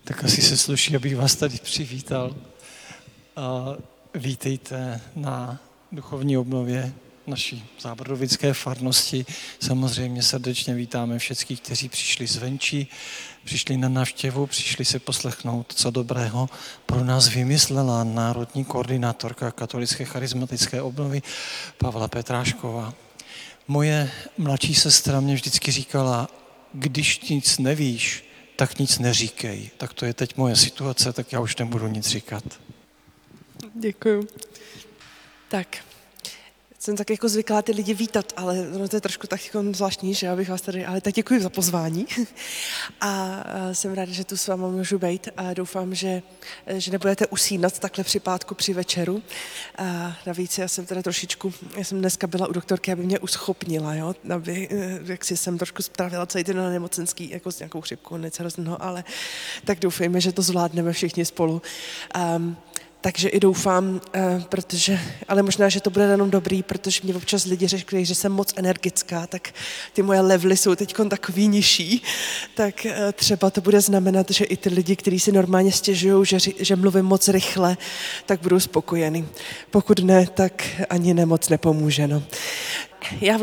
Tak asi se sluší, abych vás tady přivítal. Vítejte na duchovní obnově naší zábrodovické farnosti. Samozřejmě srdečně vítáme všechny, kteří přišli zvenčí, přišli na návštěvu, přišli se poslechnout, co dobrého pro nás vymyslela národní koordinátorka katolické charismatické obnovy Pavla Petrášková. Moje mladší sestra mě vždycky říkala, když nic nevíš, tak nic neříkej. Tak to je teď moje situace, tak já už nebudu nic říkat. Děkuju. Tak, jsem tak jako zvyklá ty lidi vítat, ale ono to je trošku tak jako zvláštní, že abych vás tady, ale tak děkuji za pozvání. A jsem ráda, že tu s váma můžu být a doufám, že nebudete usínat takhle při pátku při večeru. A navíc já jsem dneska byla u doktorky, aby mě uschopnila, jo, aby, jak si jsem trošku strávila celý den na nemocenský, jako s nějakou chřipkou, něco hrozného, ale tak doufejme, že to zvládneme všichni spolu. Takže i doufám, ale možná, že to bude jenom dobrý, protože mě občas lidi řekli, že jsem moc energická, tak ty moje levely jsou teď takový nižší, tak třeba to bude znamenat, že i ty lidi, kteří si normálně stěžují, že mluvím moc rychle, tak budou spokojení. Pokud ne, tak ani nemoc nepomůže. No. Já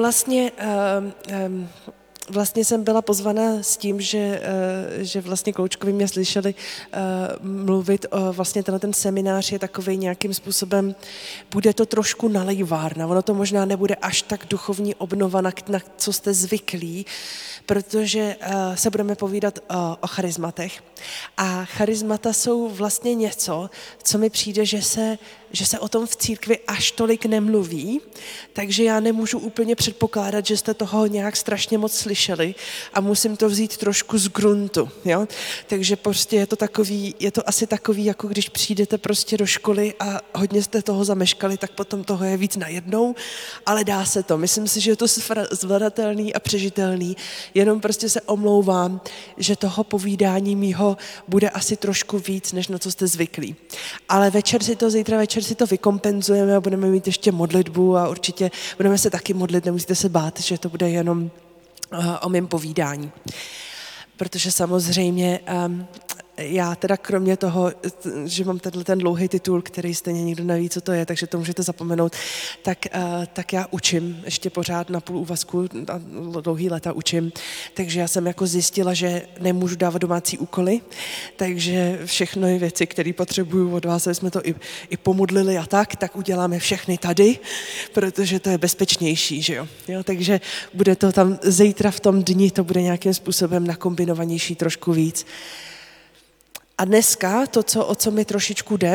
vlastně jsem byla pozvaná s tím, že vlastně koučkovi mě slyšeli mluvit o vlastně ten seminář je takovej nějakým způsobem, bude to trošku nalejvárna, ono to možná nebude až tak duchovní obnova, na co jste zvyklí, protože se budeme povídat o charizmatech a charizmata jsou vlastně něco, co mi přijde, že se o tom v církvi až tolik nemluví, takže já nemůžu úplně předpokládat, že jste toho nějak strašně moc slyšeli a musím to vzít trošku z gruntu, jo? Takže prostě je to asi takový, jako když přijdete prostě do školy a hodně jste toho zameškali, tak potom toho je víc najednou, ale dá se to. Myslím si, že je to zvladatelný a přežitelný, jenom prostě se omlouvám, že toho povídání mýho bude asi trošku víc, než na co jste zvyklí. Ale zítra večer si to vykompenzujeme a budeme mít ještě modlitbu a určitě budeme se taky modlit, nemusíte se bát, že to bude jenom o mém povídání. Protože samozřejmě já teda kromě toho, že mám ten dlouhý titul, který stejně nikdo neví, co to je, takže to můžete zapomenout, tak já učím ještě pořád na půl úvazku, dlouhý léta učím, takže já jsem jako zjistila, že nemůžu dávat domácí úkoly, takže všechny věci, které potřebuju od vás, aby jsme to i pomodlili a tak uděláme všechny tady, protože to je bezpečnější, že jo. Takže bude to tam zítra v tom dni, to bude nějakým způsobem nakombinovanější trošku víc. A dneska o co mi trošičku jde,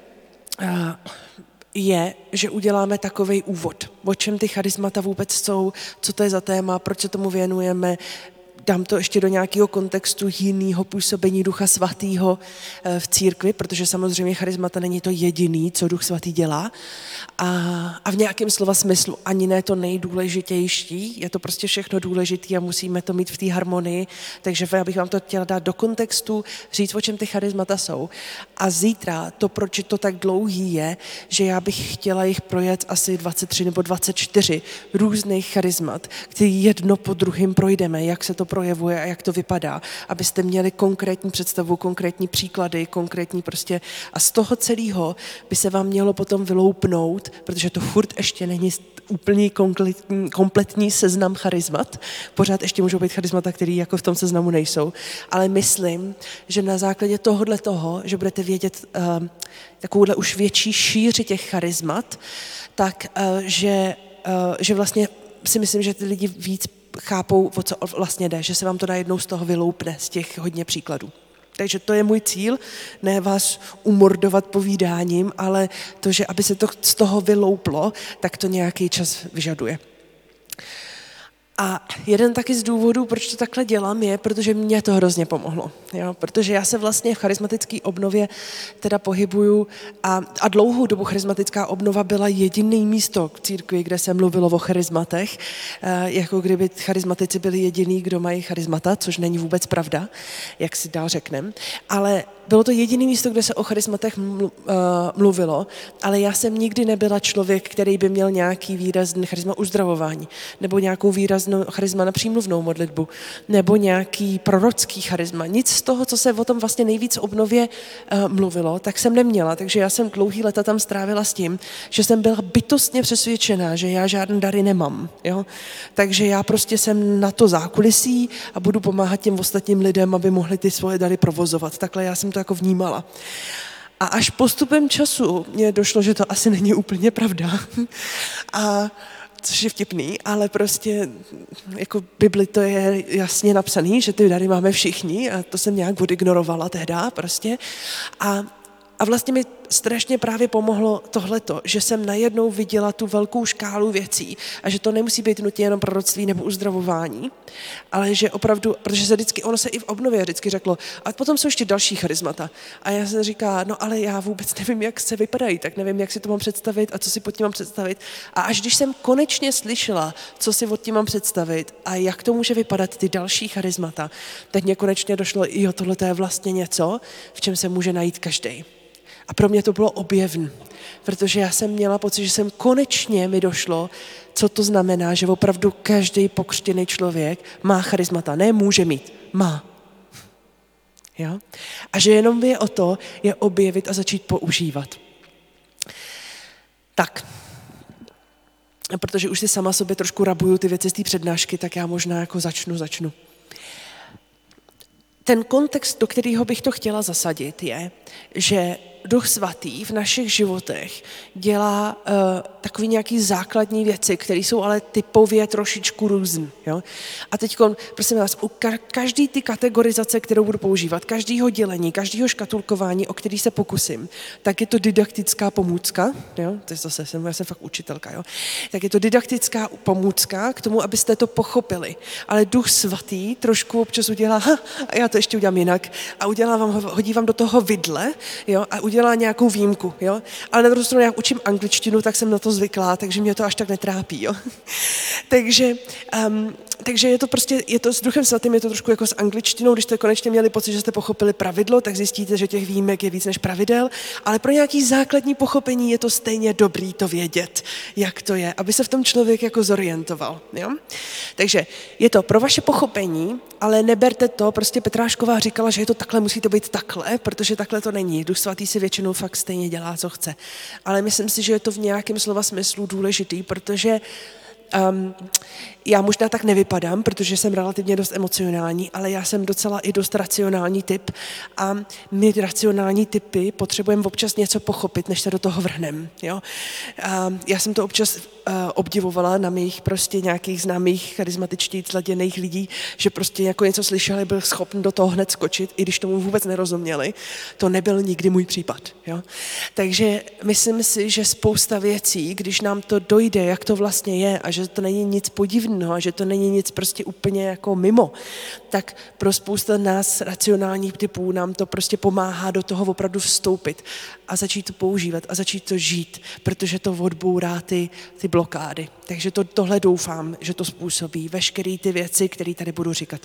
je, že uděláme takovej úvod. O čem ty charismata vůbec jsou, co to je za téma, proč se tomu věnujeme, dám to ještě do nějakého kontextu jiného působení Ducha Svatého v církvi, protože samozřejmě charismata není to jediný, co Duch Svatý dělá. A v nějakém slova smyslu ani ne to nejdůležitější, je to prostě všechno důležité a musíme to mít v té harmonii, takže já bych vám to chtěla dát do kontextu, říct, o čem ty charismata jsou. A zítra to, proč je to tak dlouhý, je, že já bych chtěla jich projet asi 23 nebo 24 různých charismat, který jedno po druhém projdeme, jak se to projevuje a jak to vypadá, abyste měli konkrétní představu, konkrétní příklady, konkrétní prostě a z toho celého by se vám mělo potom vyloupnout, protože to furt ještě není úplný kompletní seznam charizmat, pořád ještě můžou být charizmata, který jako v tom seznamu nejsou, ale myslím, že na základě toho, že budete vědět takovouhle už větší šíři těch charizmat, tak že vlastně si myslím, že ty lidi víc chápou, o co vlastně jde, že se vám to najednou z toho vyloupne, z těch hodně příkladů. Takže to je můj cíl, ne vás umordovat povídáním, ale to, že aby se to z toho vylouplo, tak to nějaký čas vyžaduje. A jeden taky z důvodů, proč to takhle dělám, je, protože mě to hrozně pomohlo. Jo? Protože já se vlastně v charismatické obnově teda pohybuju a dlouhou dobu charismatická obnova byla jediný místo v církvi, kde se mluvilo o charismatech, jako kdyby charismatici byli jediný, kdo mají charismata, což není vůbec pravda, jak si dál řekneme. Ale bylo to jediné místo, kde se o charismatech mluvilo, ale já jsem nikdy nebyla člověk, který by měl nějaký výrazný charisma uzdravování, nebo nějakou výraznou charisma na přímluvnou modlitbu, nebo nějaký prorocký charisma. Nic z toho, co se o tom vlastně nejvíc obnově mluvilo, tak jsem neměla. Takže já jsem dlouhý leta tam strávila s tím, že jsem byla bytostně přesvědčená, že já žádné dary nemám. Jo? Takže já prostě jsem na to zákulisí a budu pomáhat těm ostatním lidem, aby mohli ty svoje dary provozovat. Takhle já jsem to jako vnímala. A až postupem času mně došlo, že to asi není úplně pravda. A což je vtipný, ale prostě jako v Bibli to je jasně napsaný, že ty dary máme všichni a to jsem nějak odignorovala tehda prostě. A vlastně mi strašně právě pomohlo tohleto, že jsem najednou viděla tu velkou škálu věcí a že to nemusí být nutně jenom proroctví nebo uzdravování, ale že opravdu, protože se vždycky, ono se i v obnově vždycky řeklo, a potom jsou ještě další charismata. A já jsem říká, no ale já vůbec nevím, jak se vypadají, tak nevím, jak si to mám představit a co si pod tím mám představit. A až když jsem konečně slyšela, co si pod tím mám představit a jak to může vypadat ty další charismata, tak mě konečně došlo, jo, tohle je vlastně něco, v čem se může najít každý. A pro mě to bylo objevné, protože já jsem měla pocit, že jsem konečně mi došlo, co to znamená, že opravdu každý pokřtěný člověk má charismata. Ne může mít, má. Jo? A že jenom je o to, je objevit a začít používat. Tak, protože už si sama sobě trošku rabuju ty věci z té přednášky, tak já možná jako začnu. Ten kontext, do kterého bych to chtěla zasadit, je, že Duch Svatý v našich životech dělá takový nějaký základní věci, které jsou ale typově trošičku různý. Jo? A teď, prosím vás, u každý ty kategorizace, kterou budu používat, každého dělení, každého škatulkování, o který se pokusím, tak je to didaktická pomůcka, jo? To je zase, já jsem fakt učitelka, jo? Tak je to didaktická pomůcka k tomu, abyste to pochopili. Ale Duch Svatý trošku občas udělá, a já to ještě udělám jinak, a hodí vám do toho vidle, jo? A udělá nějakou výjimku, jo? Ale na druhou stranu, jak učím angličtinu, tak jsem na to zvyklá, takže mě to až tak netrápí, jo? Takže je to prostě, je to s Duchem Svatým, je to trošku jako s angličtinou, když jste konečně měli pocit, že jste pochopili pravidlo, tak zjistíte, že těch výjimek je víc než pravidel, ale pro nějaký základní pochopení je to stejně dobrý to vědět, jak to je, aby se v tom člověk jako zorientoval, jo? Takže je to pro vaše pochopení, ale neberte to, prostě Petrášková říkala, že je to takhle, musí to být takhle, protože takhle to není. Duch Svatý si většinou fakt stejně dělá, co chce. Ale myslím si, že je to v nějakém slova smyslu důležitý, protože já možná tak nevypadám, protože jsem relativně dost emocionální, ale já jsem docela i dost racionální typ a my racionální typy potřebujeme občas něco pochopit, než se do toho vrhneme. Já jsem to občas obdivovala na mých prostě nějakých známých charismatičtí sladěných lidí, že prostě jako něco slyšeli, byl schopný do toho hned skočit, i když tomu vůbec nerozuměli. To nebyl nikdy můj případ. Jo? Takže myslím si, že spousta věcí, když nám to dojde, jak to vlastně je a že to není nic podivného a že to není nic prostě úplně jako mimo, tak pro spousta nás racionálních typů nám to prostě pomáhá do toho opravdu vstoupit a začít to používat a začít to žít, protože to odbourá ty blokády. Takže tohle doufám, že to způsobí veškeré ty věci, které tady budu říkat.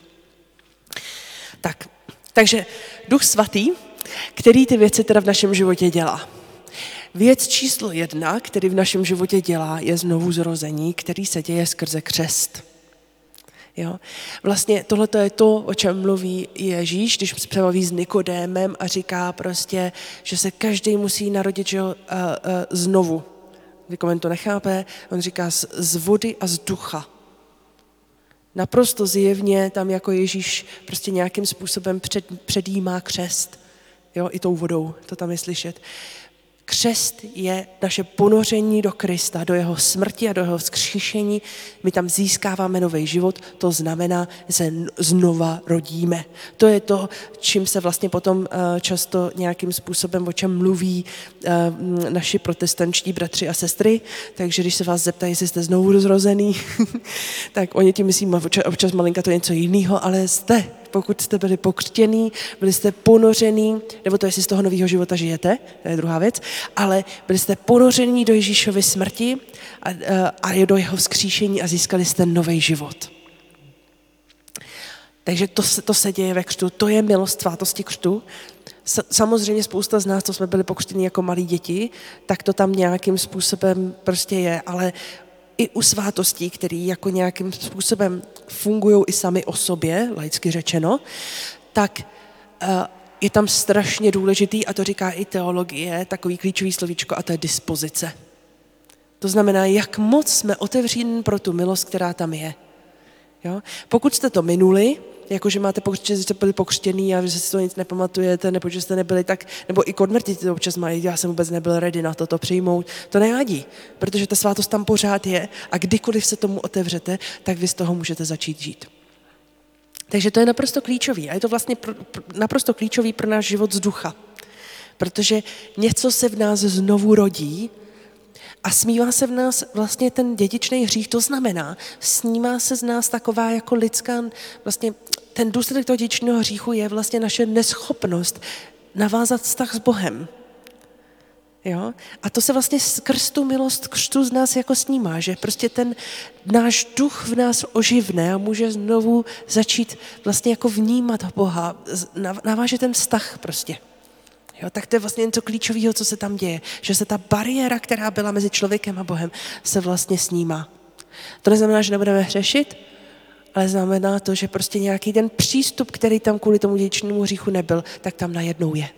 Takže Duch Svatý, který ty věci teda v našem životě dělá. Věc číslo 1, který v našem životě dělá, je znovuzrození, který se děje skrze křest. Jo? Vlastně tohle je to, o čem mluví Ježíš, když se baví s Nikodémem a říká prostě, že se každý musí narodit znovu. Nikomu to nechápe, on říká z vody a z ducha. Naprosto zjevně tam jako Ježíš prostě nějakým způsobem předjímá křest. Jo, i tou vodou, to tam je slyšet. Křest je naše ponoření do Krista, do jeho smrti a do jeho vzkříšení. My tam získáváme nový život, to znamená, že se znova rodíme. To je to, čím se vlastně potom často nějakým způsobem, o čem mluví naši protestančtí bratři a sestry. Takže když se vás zeptají, jestli jste znovu zrozený, tak oni tím myslí občas malinka to je něco jiného, ale jste. Pokud jste byli pokřtěný, byli jste ponořený, nebo to, jestli z toho nového života žijete, to je druhá věc, ale byli jste ponoření do Ježíšovy smrti a do jeho vzkříšení a získali jste nový život. Takže to se děje ve křtu, to je milost svátosti křtu. Samozřejmě spousta z nás, co jsme byli pokřtěni jako malí děti, tak to tam nějakým způsobem prostě je, ale i u svátostí, které jako nějakým způsobem fungují i sami o sobě, laicky řečeno, tak je tam strašně důležitý, a to říká i teologie, takový klíčový slovíčko, a to je dispozice. To znamená, jak moc jsme otevření pro tu milost, která tam je. Jo? Pokud jste to minuli, jakože máte pokřtění, že jste byli pokřtěný a že si to nic nepamatujete, nebo že jste nebyli tak, nebo i konverti to občas mají, já jsem vůbec nebyl ready na to přijmout, to nevadí, protože ta svátost tam pořád je a kdykoliv se tomu otevřete, tak vy z toho můžete začít žít. Takže to je naprosto klíčový a je to vlastně naprosto klíčový pro náš život z ducha, protože něco se v nás znovu rodí a smívá se v nás vlastně ten dědičný hřích, to znamená, snímá se z nás taková jako lidská, vlastně ten důsledek toho dědičného hříchu je vlastně naše neschopnost navázat vztah s Bohem. Jo? A to se vlastně skrz tu milost křtu z nás jako snímá, že prostě ten náš duch v nás oživne a může znovu začít vlastně jako vnímat Boha, naváže ten vztah prostě. Jo, tak to je vlastně něco klíčového, co se tam děje. Že se ta bariéra, která byla mezi člověkem a Bohem, se vlastně snímá. To neznamená, že nebudeme hřešit, ale znamená to, že prostě nějaký ten přístup, který tam kvůli tomu dědičnému hříchu nebyl, tak tam najednou je.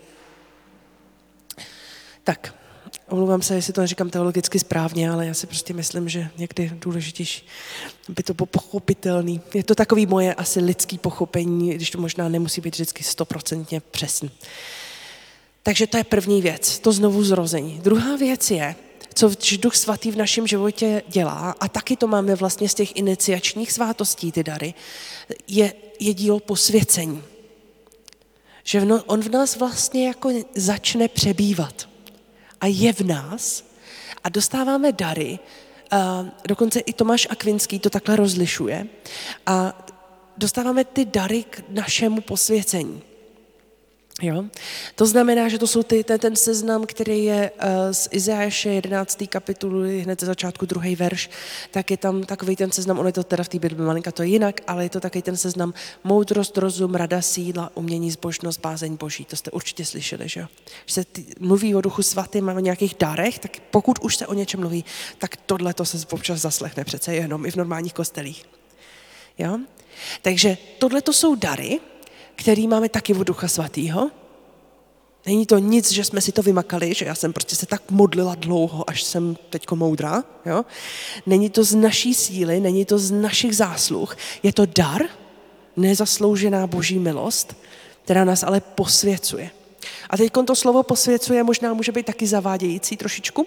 Tak, omlouvám se, jestli to neříkám teologicky správně, ale já si prostě myslím, že někdy důležitější, aby to bylo pochopitelný. Je to takový moje asi lidský pochopení, když to možná nemusí být vždycky 100% přesný. Takže to je první věc, to znovu zrození. Druhá věc je, co Duch Svatý v našem životě dělá, a taky to máme vlastně z těch iniciačních svátostí, ty dary, je dílo posvěcení. Že on v nás vlastně jako začne přebývat. A je v nás a dostáváme dary, dokonce i Tomáš Akvinský to takhle rozlišuje, a dostáváme ty dary k našemu posvěcení. Jo? To znamená, že to jsou ten seznam, který je z Izajáše 11. kapituly, hned ze začátku 2. verš, tak je tam takový ten seznam, on je to teda v té Bibli malinka, to je jinak, ale je to takový ten seznam moudrost, rozum, rada, síla, umění, zbožnost, bázeň Boží. To jste určitě slyšeli, že jo? Když se mluví o Duchu Svatém a o nějakých darech, tak pokud už se o něčem mluví, tak tohle to se občas zaslechne přece jenom i v normálních kostelích. Jo? Takže tohle to jsou dary, který máme taky od Ducha Svatého. Není to nic, že jsme si to vymakali, že já jsem prostě se tak modlila dlouho, až jsem teďko moudrá. Jo? Není to z naší síly, není to z našich zásluh. Je to dar, nezasloužená Boží milost, která nás ale posvěcuje. A teď to slovo posvěcuje možná může být taky zavádějící trošičku.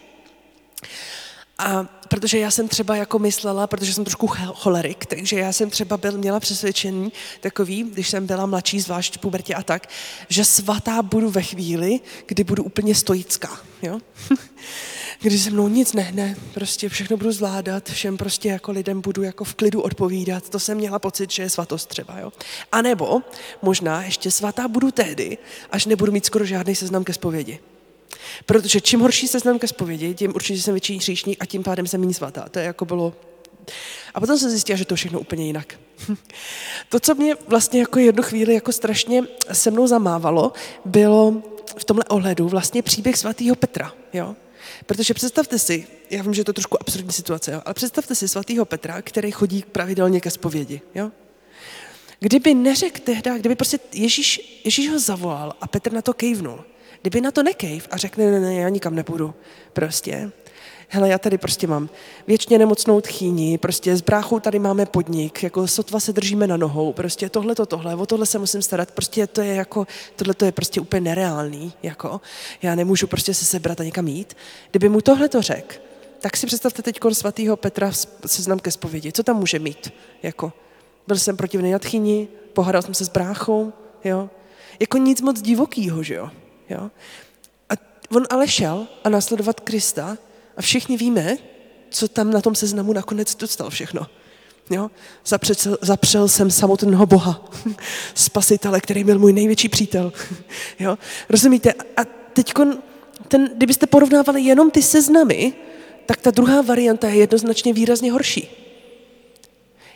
A protože já jsem třeba jako myslela, protože jsem trošku cholerik, takže já jsem třeba měla přesvědčení takový, když jsem byla mladší, zvlášť v pubertě a tak, že svatá budu ve chvíli, kdy budu úplně stoická, jo? Když se mnou nic nehne, prostě všechno budu zvládat, všem prostě jako lidem budu jako v klidu odpovídat, to jsem měla pocit, že je svatost třeba, jo? A nebo možná ještě svatá budu tehdy, až nebudu mít skoro žádný seznam ke zpovědi. Protože čím horší seznam ke zpovědi, tím určitě jsem větší hříšník a tím pádem jsem méně svatá. To je jako bylo. A potom se zjistila, že to všechno úplně jinak. To, co mě vlastně jako jednu chvíli jako strašně se mnou zamávalo, bylo v tomhle ohledu vlastně příběh svatého Petra. Jo? Protože představte si, já vím, že je to trošku absurdní situace, jo? Ale představte si svatého Petra, který chodí pravidelně ke zpovědi. Jo? Kdyby neřekl tehdy, kdyby prostě Ježíš ho zavolal a Petr na to kejvnul, kdyby na to nekejv a řekne, ne, já nikam nepůjdu, prostě. Hele, já tady prostě mám věčně nemocnou tchýni, prostě s bráchou tady máme podnik, jako sotva se držíme na nohou, prostě tohle, o tohle se musím starat, prostě to je jako, tohle to je prostě úplně nereálný, jako. Já nemůžu prostě se sebrat a někam jít. Kdyby mu tohle to řekl, tak si představte teď svatýho Petra seznam ke zpovědi. Co tam může mít? Jako, byl jsem protivný na tchýni, pohádal jsem se s bráchou, jo. Jako nic moc divokýho, že jo. Jo? A on ale šel a následovat Krista a všichni víme, co tam na tom seznamu nakonec dostal všechno. Jo? Zapřel jsem samotného Boha, spasitele, který byl můj největší přítel. Jo? Rozumíte? A teďko, kdybyste porovnávali jenom ty seznamy, tak ta druhá varianta je jednoznačně výrazně horší.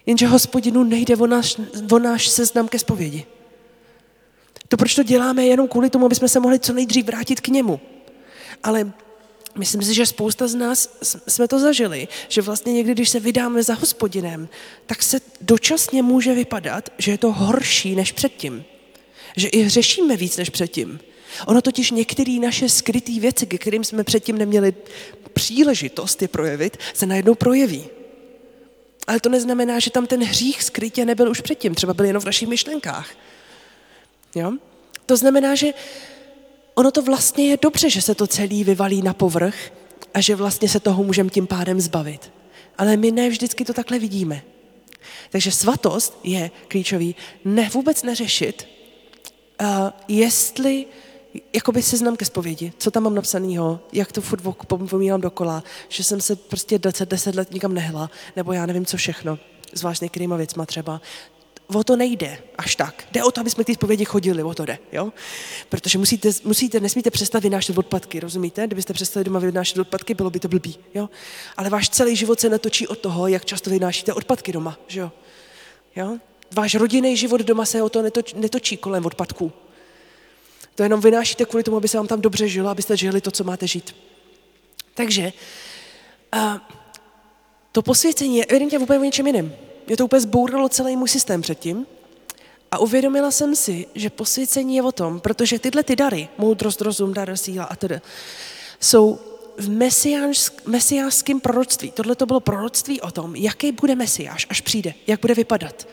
Jenže Hospodinu nejde o náš seznam ke zpovědi. To, proč to děláme, je jenom kvůli tomu, aby jsme se mohli co nejdřív vrátit k němu. Ale myslím si, že spousta z nás jsme to zažili, že vlastně někdy, když se vydáme za Hospodinem, tak se dočasně může vypadat, že je to horší než předtím. Že i hřešíme víc než předtím. Ono totiž některé naše skryté věci, ke kterým jsme předtím neměli příležitost je projevit, se najednou projeví. Ale to neznamená, že tam ten hřích skrytě nebyl už předtím, třeba byl jenom v našich myšlenkách. Jo? To znamená, že ono to vlastně je dobře, že se to celý vyvalí na povrch a že vlastně se toho můžeme tím pádem zbavit. Ale my ne vždycky to takhle vidíme. Takže svatost je klíčový vůbec neřešit, jestli jakoby seznam ke zpovědi, co tam mám napsanýho, jak to furt pomínám dokola, že jsem se prostě 10 let nikam nehla, nebo já nevím co všechno, zvlášť některýma věcma třeba. O to nejde až tak. Jde o to, aby jsme k té zpovědi chodili, o to jde, jo? Protože nesmíte přestat vynášet odpadky, rozumíte? Kdybyste přestali doma vynášet odpadky, bylo by to blbý, jo? Ale váš celý život se natočí od toho, jak často vynášíte odpadky doma, že jo? Jo? Váš rodinný život doma se o to netočí kolem odpadků. To jenom vynášíte kvůli tomu, aby se vám tam dobře žilo, abyste žili to, co máte žít. Takže to posvěcení je evidentně úplně o něčem jiném. Mě to úplně zbouralo celý můj systém předtím a uvědomila jsem si, že posvěcení je o tom, protože tyhle ty dary, moudrost, rozum, dar, síla a tedy, jsou v mesiářském proroctví. Tohle to bylo proroctví o tom, jaký bude mesiáš, až přijde, jak bude vypadat.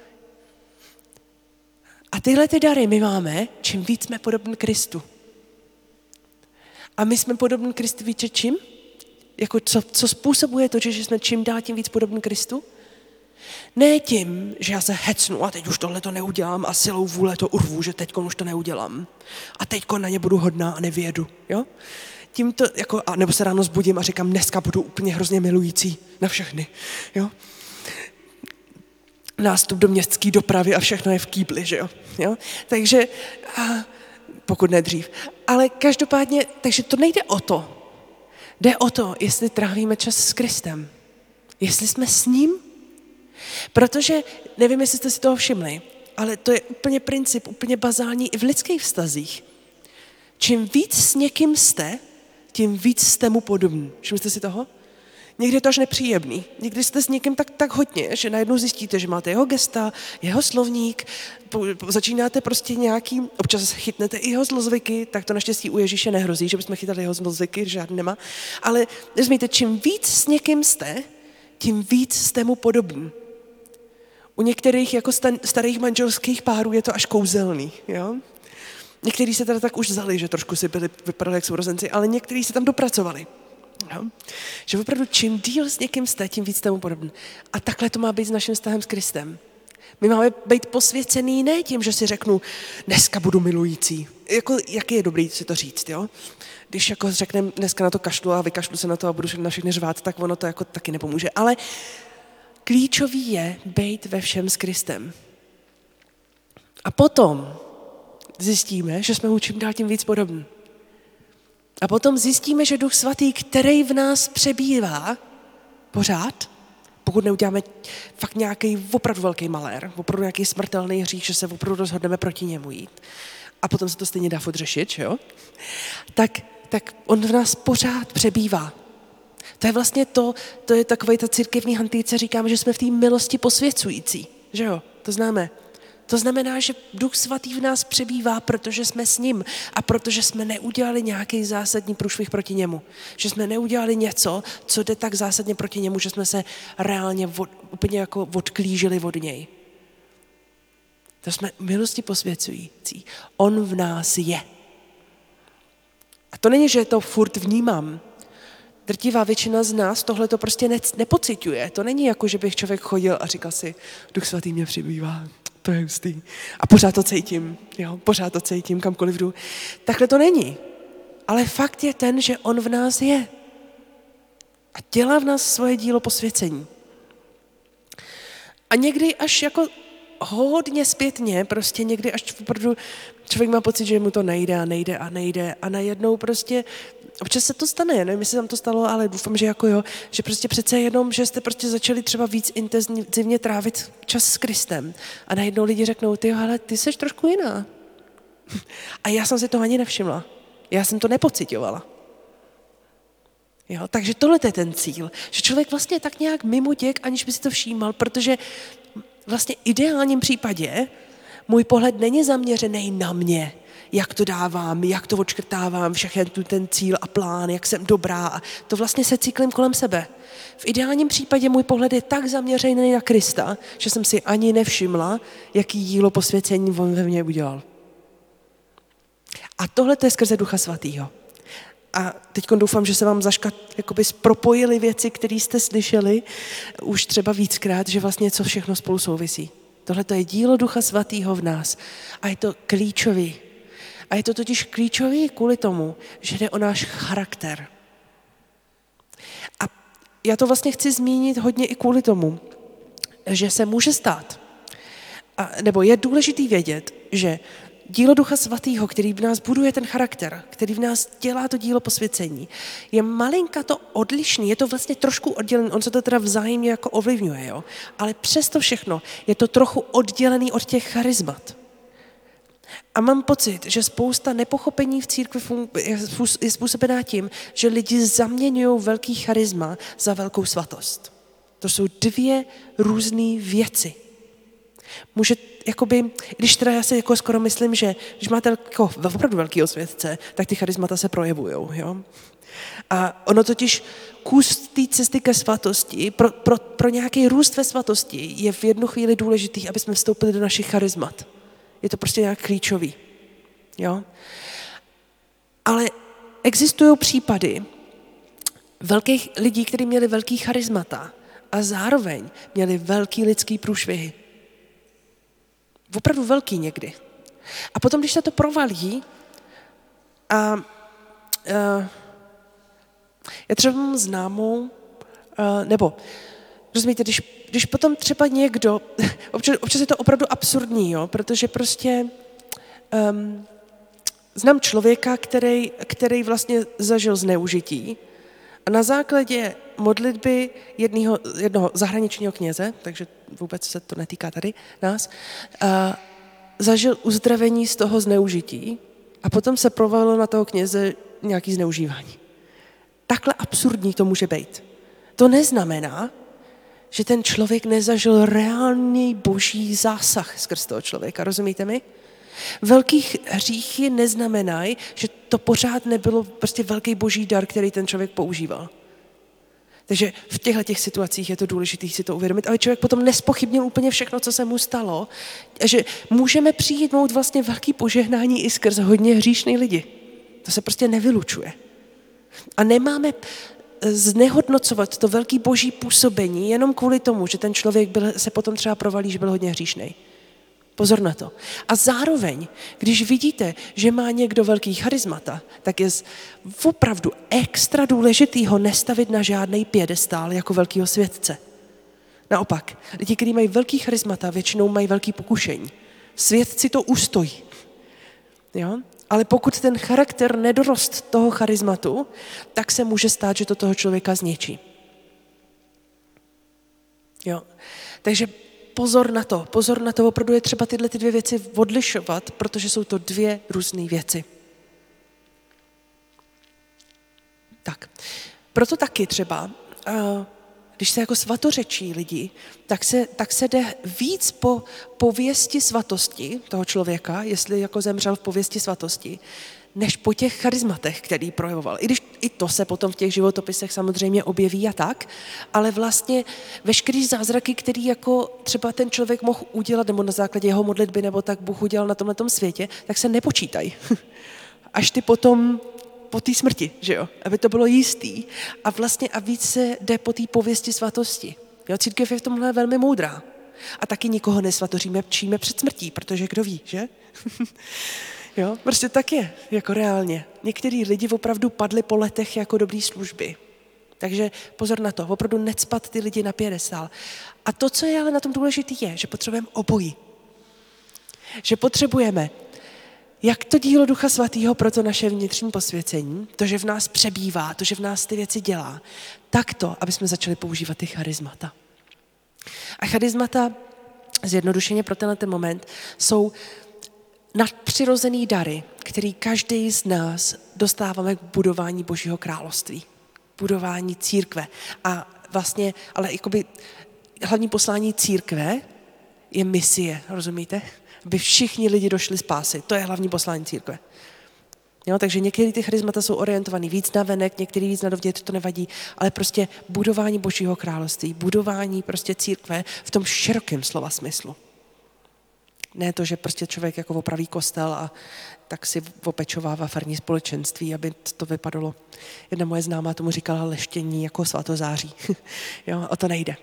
A tyhle ty dary my máme, čím víc jsme podobní Kristu. A my jsme podobní Kristu více čím? Jako co způsobuje to, že jsme čím dál tím víc podobní Kristu? Ne tím, že já se hecnu a teď už tohle to neudělám a silou vůle to urvu, že teď už to neudělám. A teď na ně budu hodná a nevyjedu. Jo? Tímto, nebo se ráno zbudím a říkám, dneska budu úplně hrozně milující na všechny. Jo? Nástup do městské dopravy a všechno je v kýbli, že jo? Jo? Takže, pokud ne dřív. Ale každopádně, takže to nejde o to. Jde o to, jestli trávíme čas s Kristem. Jestli jsme s ním. Protože, nevím, jestli jste si toho všimli, ale to je úplně princip, úplně bazální i v lidských vztazích. Čím víc s někým jste, tím víc jste mu podobní. Všimli jste si toho? Někdy je to až nepříjemný. Někdy jste s někým tak hodně, že najednou zjistíte, že máte jeho gesta, jeho slovník, začínáte prostě občas chytnete i jeho zlozvyky, tak to naštěstí u Ježíše nehrozí, že bychom chytali jeho zlozvyky, žádný nemá. Ale rozumíte, čím víc s někým jste, tím víc jste mu podobní. U některých jako starých manželských párů je to až kouzelný, jo? Někteří se teda tak už vzali, že trošku si vypadali jak sourozenci, ale někteří se tam dopracovali. Jo? Že opravdu čím díl s někým jste, tím víc jste mu podobný. A takhle to má být s naším vztahem s Kristem. My máme být posvěcený ne tím, že si řeknu, dneska budu milující. Jaký je dobrý si to říct, jo? Když jako řekneme, dneska na to kašlu a vykašlu se na to a budu na všechny řvát, tak ono to jako taky nepomůže. Ale klíčový je být ve všem s Kristem. A potom zjistíme, že jsme mu čím dál tím víc podobní. A potom zjistíme, že Duch Svatý, který v nás přebývá pořád, pokud neuděláme fakt nějaký opravdu velký malér, opravdu nějaký smrtelný hřích, že se opravdu rozhodneme proti němu jít, a potom se to stejně dá furt řešit, jo? Tak on v nás pořád přebývá. To je vlastně to je takovej ta církevní hantýce, říkáme, že jsme v té milosti posvěcující, že jo? To známe. To znamená, že Duch Svatý v nás přebývá, protože jsme s ním a protože jsme neudělali nějaký zásadní průšvih proti němu. Že jsme neudělali něco, co jde tak zásadně proti němu, že jsme se reálně úplně jako odklížili od něj. To jsme milosti posvěcující. On v nás je. A to není, že to furt vnímám. Drtivá většina z nás tohle to prostě nepociťuje. To není jako, že bych člověk chodil a říkal si, Duch Svatý mě přibývá. To je hustý. A pořád to cítím, jo, pořád to cítím, kamkoliv jdu. Takhle to není. Ale fakt je ten, že on v nás je. A dělá v nás svoje dílo posvěcení. A někdy až jako hodně zpětně, prostě někdy až opravdu člověk má pocit, že mu to nejde a najednou prostě Občas se to stane, nevím, jestli tam to stalo, ale doufám, že jako jo, že prostě přece jenom, že jste prostě začali třeba víc intenzivně trávit čas s Kristem a najednou lidi řeknou, ty ale ty jsi trošku jiná. A já jsem si to ani nevšimla. Já jsem to nepocitovala. Jo, takže tohle je ten cíl, že člověk vlastně je tak nějak mimo děk, aniž by si to všímal, protože vlastně v ideálním případě můj pohled není zaměřený na mě, jak to dávám, jak to odškrtávám, všechny ten cíl a plán, jak jsem dobrá. A to vlastně se cyklím kolem sebe. V ideálním případě můj pohled je tak zaměřený na Krista, že jsem si ani nevšimla, jaký dílo posvěcení on ve mně udělal. A tohle to je skrze Ducha Svatýho. A teď doufám, že se vám jakoby propojily věci, které jste slyšeli už třeba víckrát, že vlastně co všechno spolu souvisí. Tohle to je dílo Ducha Svatýho v nás. A je to klíčový. A je to totiž klíčový kvůli tomu, že jde o náš charakter. A já to vlastně chci zmínit hodně i kvůli tomu, že se může stát, nebo je důležitý vědět, že dílo Ducha Svatýho, který v nás buduje ten charakter, který v nás dělá to dílo posvěcení, je malinka to odlišný, je to vlastně trošku oddělený, on se to teda vzájemně jako ovlivňuje, jo? Ale přesto všechno je to trochu oddělený od těch charizmat. A mám pocit, že spousta nepochopení v církvi je způsobená tím, že lidi zaměňují velký charisma za velkou svatost. To jsou dvě různé věci. Může, jakoby, když teda já si jako skoro myslím, že když máte jako opravdu velký světce, tak ty charismata se projevujou. Jo? A ono totiž kus té cesty ke svatosti, pro nějaký růst ve svatosti je v jednu chvíli důležitý, aby jsme vstoupili do našich charizmat. Je to prostě nějak klíčový. Jo? Ale existují případy velkých lidí, kteří měli velký charismata a zároveň měli velký lidský průšvihy. Opravdu velký někdy. A potom, když se to provalí, já třeba mám známou, nebo rozumíte, když potom třeba někdo, občas je to opravdu absurdní, jo, protože prostě znám člověka, který vlastně zažil zneužití a na základě modlitby jednoho zahraničního kněze, takže vůbec se to netýká tady nás, zažil uzdravení z toho zneužití a potom se provalilo na toho kněze nějaký zneužívání. Takhle absurdní to může být. To neznamená, že ten člověk nezažil reálný boží zásah skrz toho člověka, rozumíte mi? Velký hříchy neznamenají, že to pořád nebylo prostě velký boží dar, který ten člověk používal. Takže v těchto situacích je to důležité si to uvědomit, ale člověk potom nespochybnil úplně všechno, co se mu stalo, že můžeme přijmout vlastně velký požehnání i skrz hodně hříšný lidi. To se prostě nevylučuje. A nemáme znehodnocovat to velký boží působení jenom kvůli tomu, že ten člověk se potom třeba provalí, že byl hodně hříšnej. Pozor na to. A zároveň, když vidíte, že má někdo velký charismata, tak je opravdu extra důležitý ho nestavit na žádný piedestál jako velkýho světce. Naopak, lidi, kteří mají velký charismata, většinou mají velký pokušení. Světci to ustojí. Jo? Ale pokud ten charakter nedorost toho charizmatu, tak se může stát, že to toho člověka zničí. Jo? Takže pozor na to, opravdu je třeba tyhle dvě věci odlišovat, protože jsou to dvě různé věci. Tak, proto taky třeba, když se jako svatořečí lidi, tak se jde víc po pověsti svatosti toho člověka, jestli jako zemřel v pověsti svatosti, než po těch charizmatech, který projevoval. I když i to se potom v těch životopisech samozřejmě objeví a tak, ale vlastně veškerý zázraky, který jako třeba ten člověk mohl udělat, nebo na základě jeho modlitby, nebo tak Bůh udělal na tomhletom světě, tak se nepočítají. Až ty potom po té smrti, že jo? Aby to bylo jistý. A vlastně a víc se jde po té pověsti svatosti. Jo? Církev je v tomhle velmi moudrá. A taky nikoho nesvatoříme před smrtí, protože kdo ví, že? Jo, prostě tak je, jako reálně. Některý lidi opravdu padli po letech jako dobrý služby. Takže pozor na to, opravdu necpat ty lidi na piedestál. A to, co je ale na tom důležitý, je, že potřebujeme obojí. Že potřebujeme Jak to dílo Ducha Svatého pro to naše vnitřní posvěcení, to, že v nás přebývá, to, že v nás ty věci dělá, tak to, aby jsme začali používat ty charismata. A charismata, zjednodušeně pro tenhle ten moment, jsou nadpřirozený dary, který každý z nás dostáváme k budování Božího království, budování církve. A vlastně, ale jakoby hlavní poslání církve je misie, rozumíte? Aby všichni lidi došli spásy. To je hlavní poslání církve. Jo, takže některé ty charismata jsou orientovaný víc na venek, některý víc na dovnitř, to nevadí, ale prostě budování Božího království, budování prostě církve v tom širokém slova smyslu. Ne to, že prostě člověk jako opraví kostel a tak si opečovává farní společenství, aby to vypadalo. Jedna moje známá tomu říkala leštění jako svatozáří. Jo, o to nejde.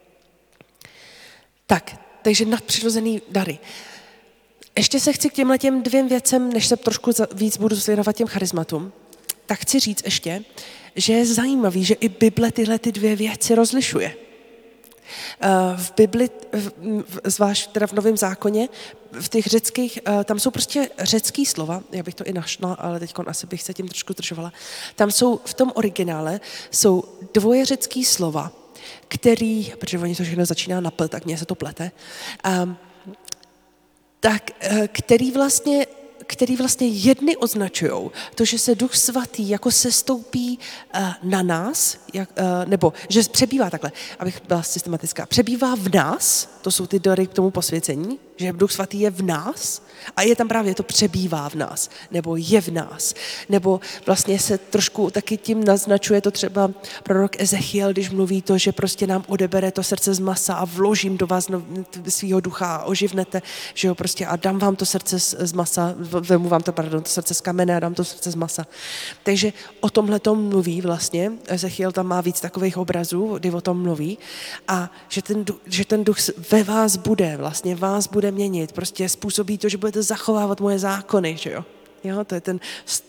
Takže nadpřirozený dary. Ještě se chci k těmhletěm dvěm věcem, než se trošku víc budu svěnovat těm charismatům, tak chci říct ještě, že je zajímavý, že i Bible tyhle ty dvě věci rozlišuje. V Bibli, zvlášť teda v Novém zákoně, v těch řeckých, tam jsou prostě řecký slova, já bych to i našla, ale teď asi bych se tím trošku držovala. Tam jsou, v tom originále, jsou dvoje řecký slova, který, protože oni to všechno začíná na P, tak mně se to plete, který vlastně jedny označujou to, že se Duch Svatý jako sestoupí na nás, nebo že přebývá takhle, abych byla systematická, přebývá v nás, to jsou ty dary k tomu posvěcení, že Duch Svatý je v nás a je tam právě to přebývá v nás, nebo je v nás, nebo vlastně se trošku taky tím naznačuje to třeba prorok Ezechiel, když mluví to, že prostě nám odebere to srdce z masa a vložím do vás svýho ducha a oživnete, že jo, prostě a dám vám to srdce z masa, vemu vám to srdce z kamene a dám to srdce z masa. Takže o tomhle tom mluví vlastně, Ezechiel tam má víc takových obrazů, kdy o tom mluví a že ten duch ve vás bude, vlastně vás bude měnit, prostě způsobí to, že budete zachovávat moje zákony, že jo. Jo, to je ten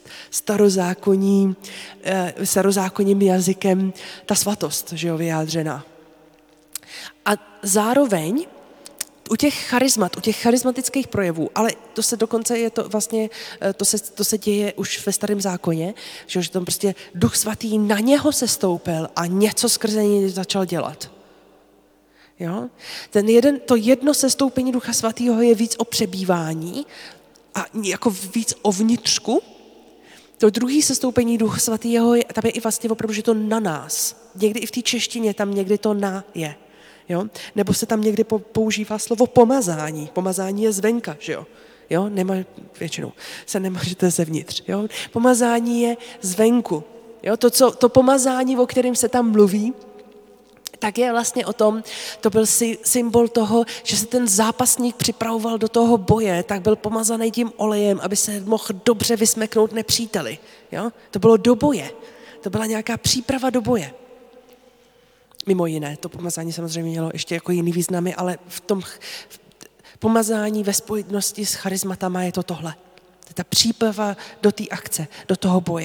starozákonním jazykem ta svatost, že jo, vyjádřená. A zároveň u těch charizmat, u těch charismatických projevů, ale to se dokonce je to vlastně, to se děje už ve Starém zákoně, že tam prostě Duch Svatý na něho sestoupil a něco skrze něj začal dělat. Jo? To jedno sestoupení Ducha Svatého je víc o přebývání a jako víc o vnitřku. To druhé sestoupení Ducha Svatého tam je i vlastně opravdu, že to na nás. Někdy i v té češtině tam někdy to na je. Jo? Nebo se tam někdy používá slovo pomazání. Pomazání je zvenka, že jo? Jo? Většinou se nemažete zevnitř. Jo? Pomazání je zvenku. Jo? To pomazání, o kterém se tam mluví, tak je vlastně o tom, to byl symbol toho, že se ten zápasník připravoval do toho boje, tak byl pomazaný tím olejem, aby se mohl dobře vysmeknout nepříteli. Jo? To bylo do boje. To byla nějaká příprava do boje. Mimo jiné, to pomazání samozřejmě mělo ještě jako jiný významy, ale v tom pomazání ve spojitosti s charizmatama je to tohle. To je ta příprava do té akce, do toho boje.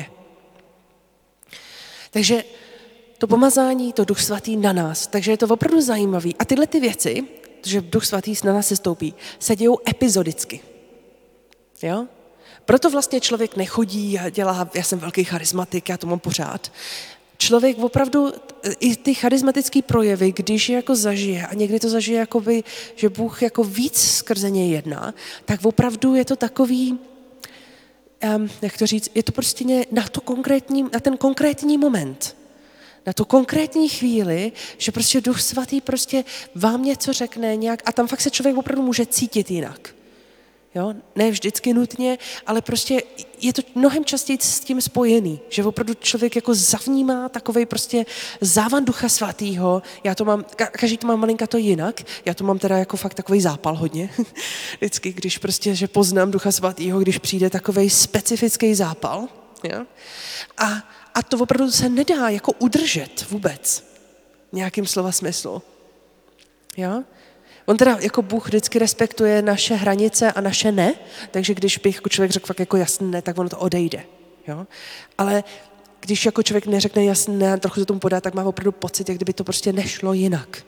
Takže to pomazání, to Duch Svatý na nás. Takže je to opravdu zajímavé. A tyhle ty věci, že Duch Svatý na nás sestoupí, se dějou epizodicky. Jo? Proto vlastně člověk nechodí a dělá, já jsem velký charismatik, já to mám pořád. Člověk opravdu, i ty charismatické projevy, když je jako zažije, a někdy to zažije jakoby, že Bůh jako víc skrze něj jedná, tak opravdu je to takový, jak to říct, je to prostě na ten konkrétní moment. Na tu konkrétní chvíli, že prostě Duch Svatý prostě vám něco řekne nějak a tam fakt se člověk opravdu může cítit jinak. Jo? Ne vždycky nutně, ale prostě je to mnohem častěji s tím spojený, že opravdu člověk jako zavnímá takovej prostě závan Ducha Svatýho. Já to mám, každý to má malinka to jinak, já to mám teda jako fakt takovej zápal hodně. Vždycky, když prostě, že poznám Ducha Svatýho, když přijde takovej specifický zápal. Jo? A to opravdu se nedá jako udržet vůbec nějakým slova smyslu. Jo? On teda jako Bůh vždycky respektuje naše hranice a naše ne, takže když bych jako člověk řekl fakt jako jasný ne, tak ono to odejde. Jo? Ale když jako člověk neřekne jasný ne, trochu se tomu podá, tak má opravdu pocit, jak kdyby to prostě nešlo jinak.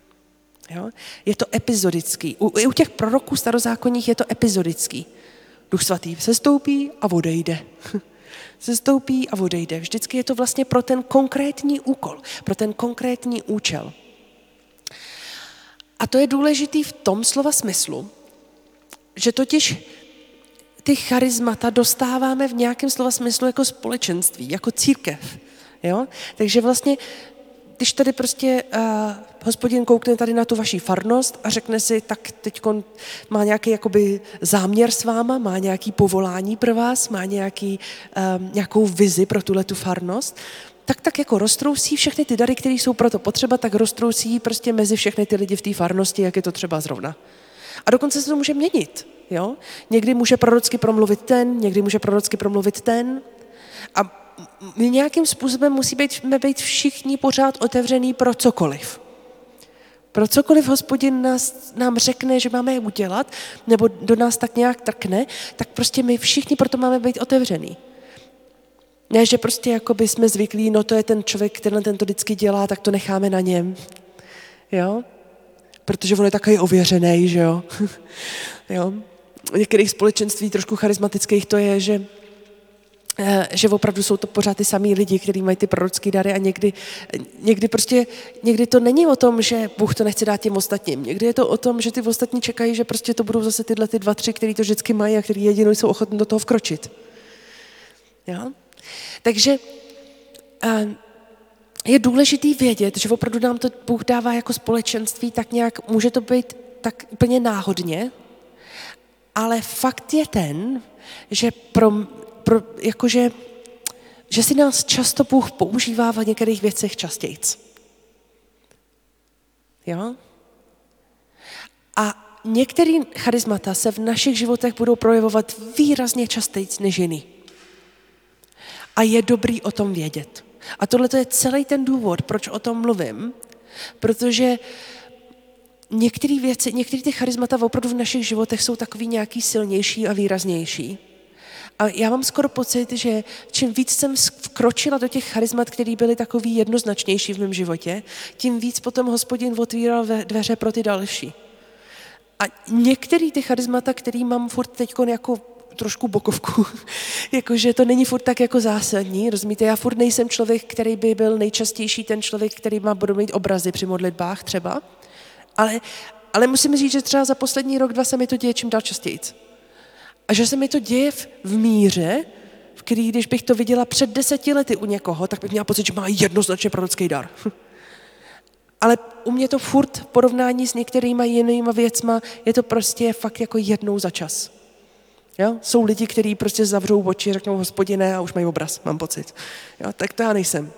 Jo? Je to epizodický. I u těch proroků starozákonních je to epizodický. Duch svatý sestoupí a odejde. Sestoupí a odejde. Vždycky je to vlastně pro ten konkrétní úkol, pro ten konkrétní účel. A to je důležitý v tom slova smyslu, že totiž ty charismata dostáváme v nějakém slova smyslu jako společenství, jako církev. Jo? Takže vlastně, když tady prostě Hospodin koukne tady na tu vaši farnost a řekne si, tak teď má nějaký jakoby záměr s váma, má nějaký povolání pro vás, má nějakou vizi pro tuhletu farnost, tak jako roztrousí všechny ty dary, které jsou proto potřeba, tak roztrousí prostě mezi všechny ty lidi v té farnosti, jak je to třeba zrovna. A dokonce se to může měnit. Jo? Někdy může prorocky promluvit ten, někdy může prorocky promluvit ten. A my nějakým způsobem musíme být všichni pořád otevřený pro cokoliv. Pro cokoliv Hospodin nám řekne, že máme je udělat, nebo do nás tak nějak trkne, tak prostě my všichni proto máme být otevřený. Ne, že prostě jakoby jsme zvyklí, no to je ten člověk, který ten to vždycky dělá, tak to necháme na něm. Jo? Protože on je takový ověřený, že jo. Jo. V některých společenství trošku charismatických to je, že opravdu jsou to pořád ty samý lidi, kteří mají ty prorocké dary a někdy to není o tom, že Bůh to nechce dát těm ostatním. Někdy je to o tom, že ty ostatní čekají, že prostě to budou zase tyhle ty 2-3, kteří to vždycky mají a kteří jedinou jsou ochotní do toho vkročit. Jo? Takže je důležitý vědět, že opravdu nám to Bůh dává jako společenství, tak nějak může to být tak úplně náhodně, ale fakt je ten, že že si nás často Bůh používá v některých věcech častějc. Jo? A některé charismata se v našich životech budou projevovat výrazně častějc než jiný. A je dobrý o tom vědět. A tohle je celý ten důvod, proč o tom mluvím, protože některé ty charismata opravdu v našich životech jsou takový nějaký silnější a výraznější. A já mám skoro pocit, že čím víc jsem vkročila do těch charismat, které byly takový jednoznačnější v mém životě, tím víc potom Hospodin otvíral dveře pro ty další. A některé ty charismata, který mám furt teďkon jako trošku bokovku, jakože to není furt tak jako zásadní, rozumíte? Já furt nejsem člověk, který by byl nejčastější ten člověk, který budu mít obrazy při modlitbách třeba, ale musím říct, že třeba za poslední rok, 2 se mi to děje čím dál častějc. A že se mi to děje v míře, v který, když bych to viděla před 10 lety u někoho, tak bych měla pocit, že má jednoznačně prorocký dar. Ale u mě to furt v porovnání s některýma jinýma věcma je to prostě fakt jako jednou za čas. Jo? Jsou lidi, kteří prostě zavřou oči, řeknou Hospodine a už mají obraz, mám pocit. Jo? Tak to já nejsem.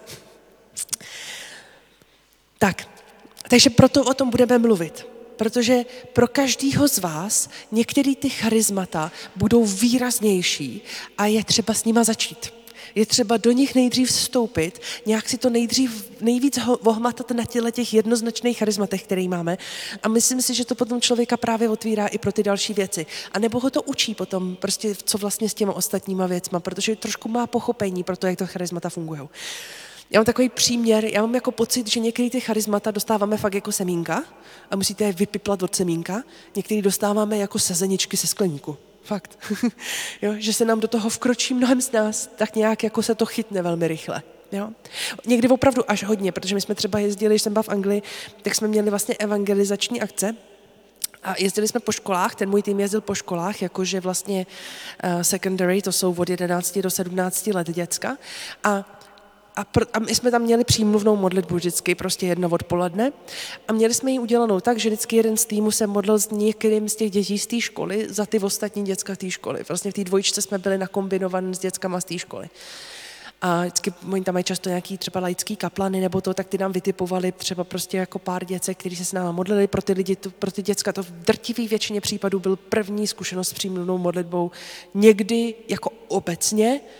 Takže proto o tom budeme mluvit. Protože pro každého z vás některé ty charismata budou výraznější a je třeba s nima začít. Je třeba do nich nejdřív vstoupit, nějak si to nejvíc ohmatat na těch jednoznačných charismatech, které máme. A myslím si, že to potom člověka právě otvírá i pro ty další věci. A nebo ho to učí potom, prostě co vlastně s těma ostatníma věcma, protože trošku má pochopení pro to, jak to charismata fungují. Já mám takový příměr, já mám jako pocit, že některé ty charismata dostáváme fakt jako semínka a musíte je vypiplat od semínka. Některé dostáváme jako sezeničky ze skleníku. Fakt. Jo? Že se nám do toho vkročí mnohem z nás, tak nějak jako se to chytne velmi rychle. Jo? Někdy opravdu až hodně, protože my jsme třeba jezdili, když jsem byla v Anglii, tak jsme měli vlastně evangelizační akce a jezdili jsme po školách, ten můj tým jezdil po školách, jakože vlastně secondary, to jsou od 11 do 17 let děcka a my jsme tam měli přímluvnou modlitbu vždycky, prostě jedno odpoledne. A měli jsme ji udělanou tak, že vždycky jeden z týmu se modlil s některým z těch dětí z té školy za ty ostatní děcka té školy. Vlastně v té dvojičce jsme byli nakombinovaní s dětskami z té školy. A vždycky oni tam mají často nějaký třeba laický kaplany nebo to, tak ty nám vytipovali třeba prostě jako pár děcek, kteří se s náma modlili. Pro ty lidi, pro ty děcka to v drtivé většině případů byl první zkušenost s přímluvnou modlitbou. Někdy jako obecně,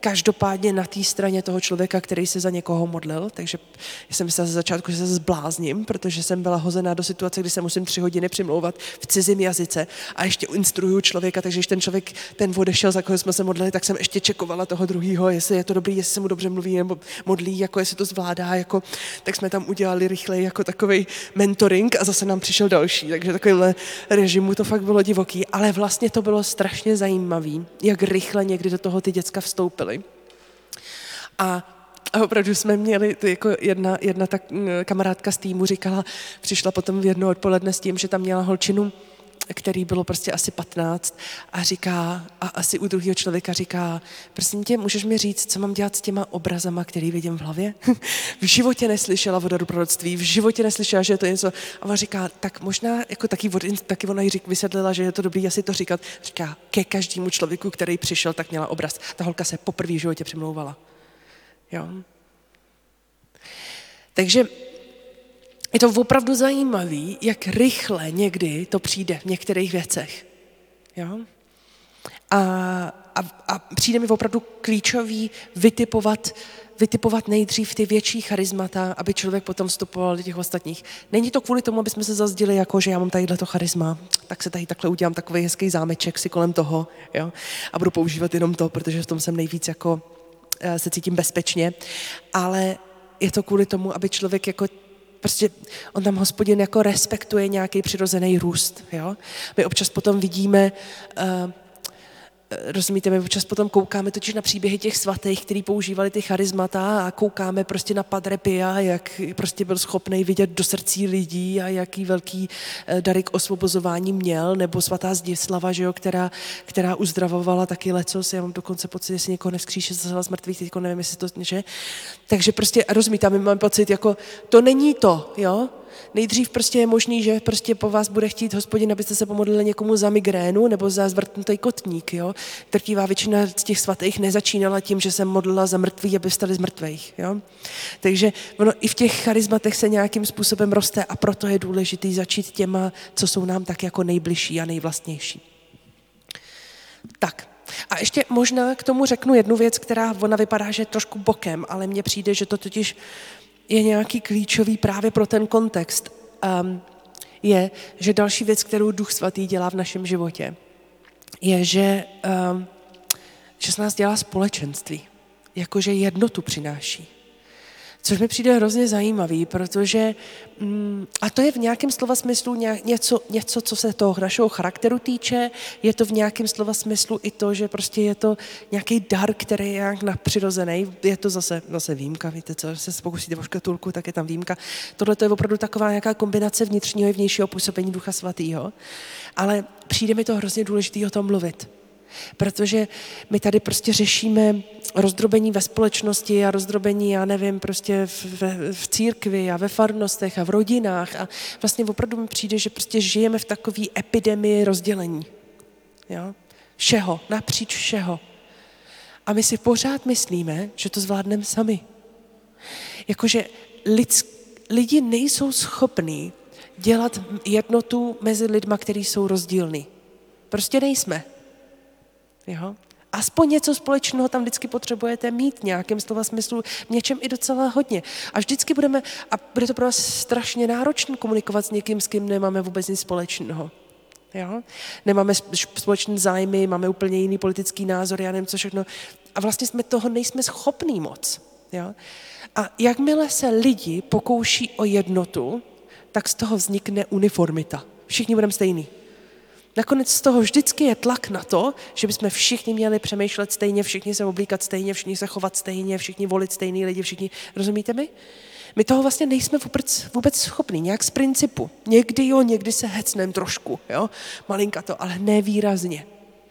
každopádně na té straně toho člověka, který se za někoho modlil, takže jsem myslela ze začátku, že se zblázním, protože jsem byla hozená do situace, kdy se musím 3 hodiny přimlouvat v cizím jazyce a ještě instruuju člověka, takže když ten člověk odešel, za koho jsme se modlili, tak jsem ještě čekovala toho druhého, jestli je to dobrý, jestli se mu dobře mluví nebo modlí, jako jestli to zvládá, jako, tak jsme tam udělali rychleji jako takovej mentoring a zase nám přišel další, takže takovýmhle režimu to fakt bylo divoký, ale vlastně to bylo strašně zajímavý, jak rychle někdy do toho ty děcka vstoupily. A opravdu jsme měli, jako jedna ta kamarádka z týmu říkala, přišla potom v jedno odpoledne s tím, že tam měla holčinu, který bylo prostě asi 15 a říká, a asi u druhého člověka říká, prosím tě, můžeš mi říct, co mám dělat s těma obrazama, který vidím v hlavě? V životě neslyšela o daru proroctví, v životě neslyšela, že je to něco. A ona říká, tak možná, jako taky ona jí vysvětlila, že je to dobrý asi to říkat. Říká, ke každému člověku, který přišel, tak měla obraz. Ta holka se poprvé v životě přimlouvala. Jo. Takže je to opravdu zajímavý, jak rychle někdy to přijde v některých věcech. Jo? A přijde mi opravdu klíčový vytipovat nejdřív ty větší charismata, aby člověk potom vstupoval do těch ostatních. Není to kvůli tomu, aby jsme se zazdili, jako že já mám tadyhle charisma, tak se tady takhle udělám takový hezký zámeček si kolem toho, jo? A budu používat jenom to, protože v tom jsem nejvíc jako se cítím bezpečně. Ale je to kvůli tomu, aby člověk jako prostě on tam Hospodin jako respektuje nějaký přirozený růst. Jo? My občas potom vidíme, rozumíte, my občas potom koukáme totiž na příběhy těch svatých, který používali ty charismata a koukáme prostě na Padre Pia, jak prostě byl schopný vidět do srdcí lidí a jaký velký dary k osvobozování měl, nebo svatá Zdislava, že jo, která uzdravovala taky lecos, já mám dokonce pocit, jestli někoho nevzkříše z mrtvých, teďko nevím, jestli to, že? Takže prostě, rozumíte, my máme pocit, jako to není to, jo? Nejdřív prostě je možný, že prostě po vás bude chtít Hospodin, abyste se pomodlili někomu za migrénu nebo za zvrtnutý kotník. Jo? Drtivá většina z těch svatých nezačínala tím, že se modlila za mrtví, aby vstali z mrtvých. Jo? Takže ono i v těch charismatech se nějakým způsobem roste a proto je důležitý začít těma, co jsou nám tak jako nejbližší a nejvlastnější. Tak. A ještě možná k tomu řeknu jednu věc, která ona vypadá, že je trošku bokem, ale mně přijde, že to totiž je nějaký klíčový právě pro ten kontext. Je, že další věc, kterou Duch Svatý dělá v našem životě, je, že z nás dělá společenství. Jakože jednotu přináší. Což mi přijde hrozně zajímavý, protože, a to je v nějakém slova smyslu něco, co se toho našeho charakteru týče, je to v nějakém slova smyslu i to, že prostě je to nějaký dar, který je nějak nadpřirozený, je to zase výjimka, víte co, se pokusíte o škatulku, tak je tam výjimka. Tohle to je opravdu taková nějaká kombinace vnitřního i vnějšího působení Ducha Svatého, ale přijde mi to hrozně důležitý o tom mluvit. Protože my tady prostě řešíme rozdrobení ve společnosti a rozdrobení, já nevím, prostě v církvi a ve farnostech a v rodinách a vlastně opravdu mi přijde, že prostě žijeme v takové epidemii rozdělení. Jo? Všeho, napříč všeho. A my si pořád myslíme, že to zvládneme sami. Jakože lidi nejsou schopní dělat jednotu mezi lidma, kteří jsou rozdílní. Prostě nejsme. Jo? Aspoň něco společného tam vždycky potřebujete mít nějakém slova smyslu, v něčem i docela hodně. A vždycky bude to pro nás strašně náročné komunikovat s někým, s kým nemáme vůbec nic společného. Jo? Nemáme společné zájmy, máme úplně jiný politický názor, já nevím co všechno. A vlastně toho nejsme schopní moc. Jo? A jakmile se lidi pokouší o jednotu, tak z toho vznikne uniformita. Všichni budeme stejný. Nakonec z toho vždycky je tlak na to, že bychom všichni měli přemýšlet stejně, všichni se oblíkat stejně, všichni se chovat stejně, všichni volit stejný lidi, všichni, rozumíte mi? My toho vlastně nejsme vůbec schopní, nějak z principu. Někdy jo, někdy se hecnem trošku, jo, malinka to, ale ne výrazně.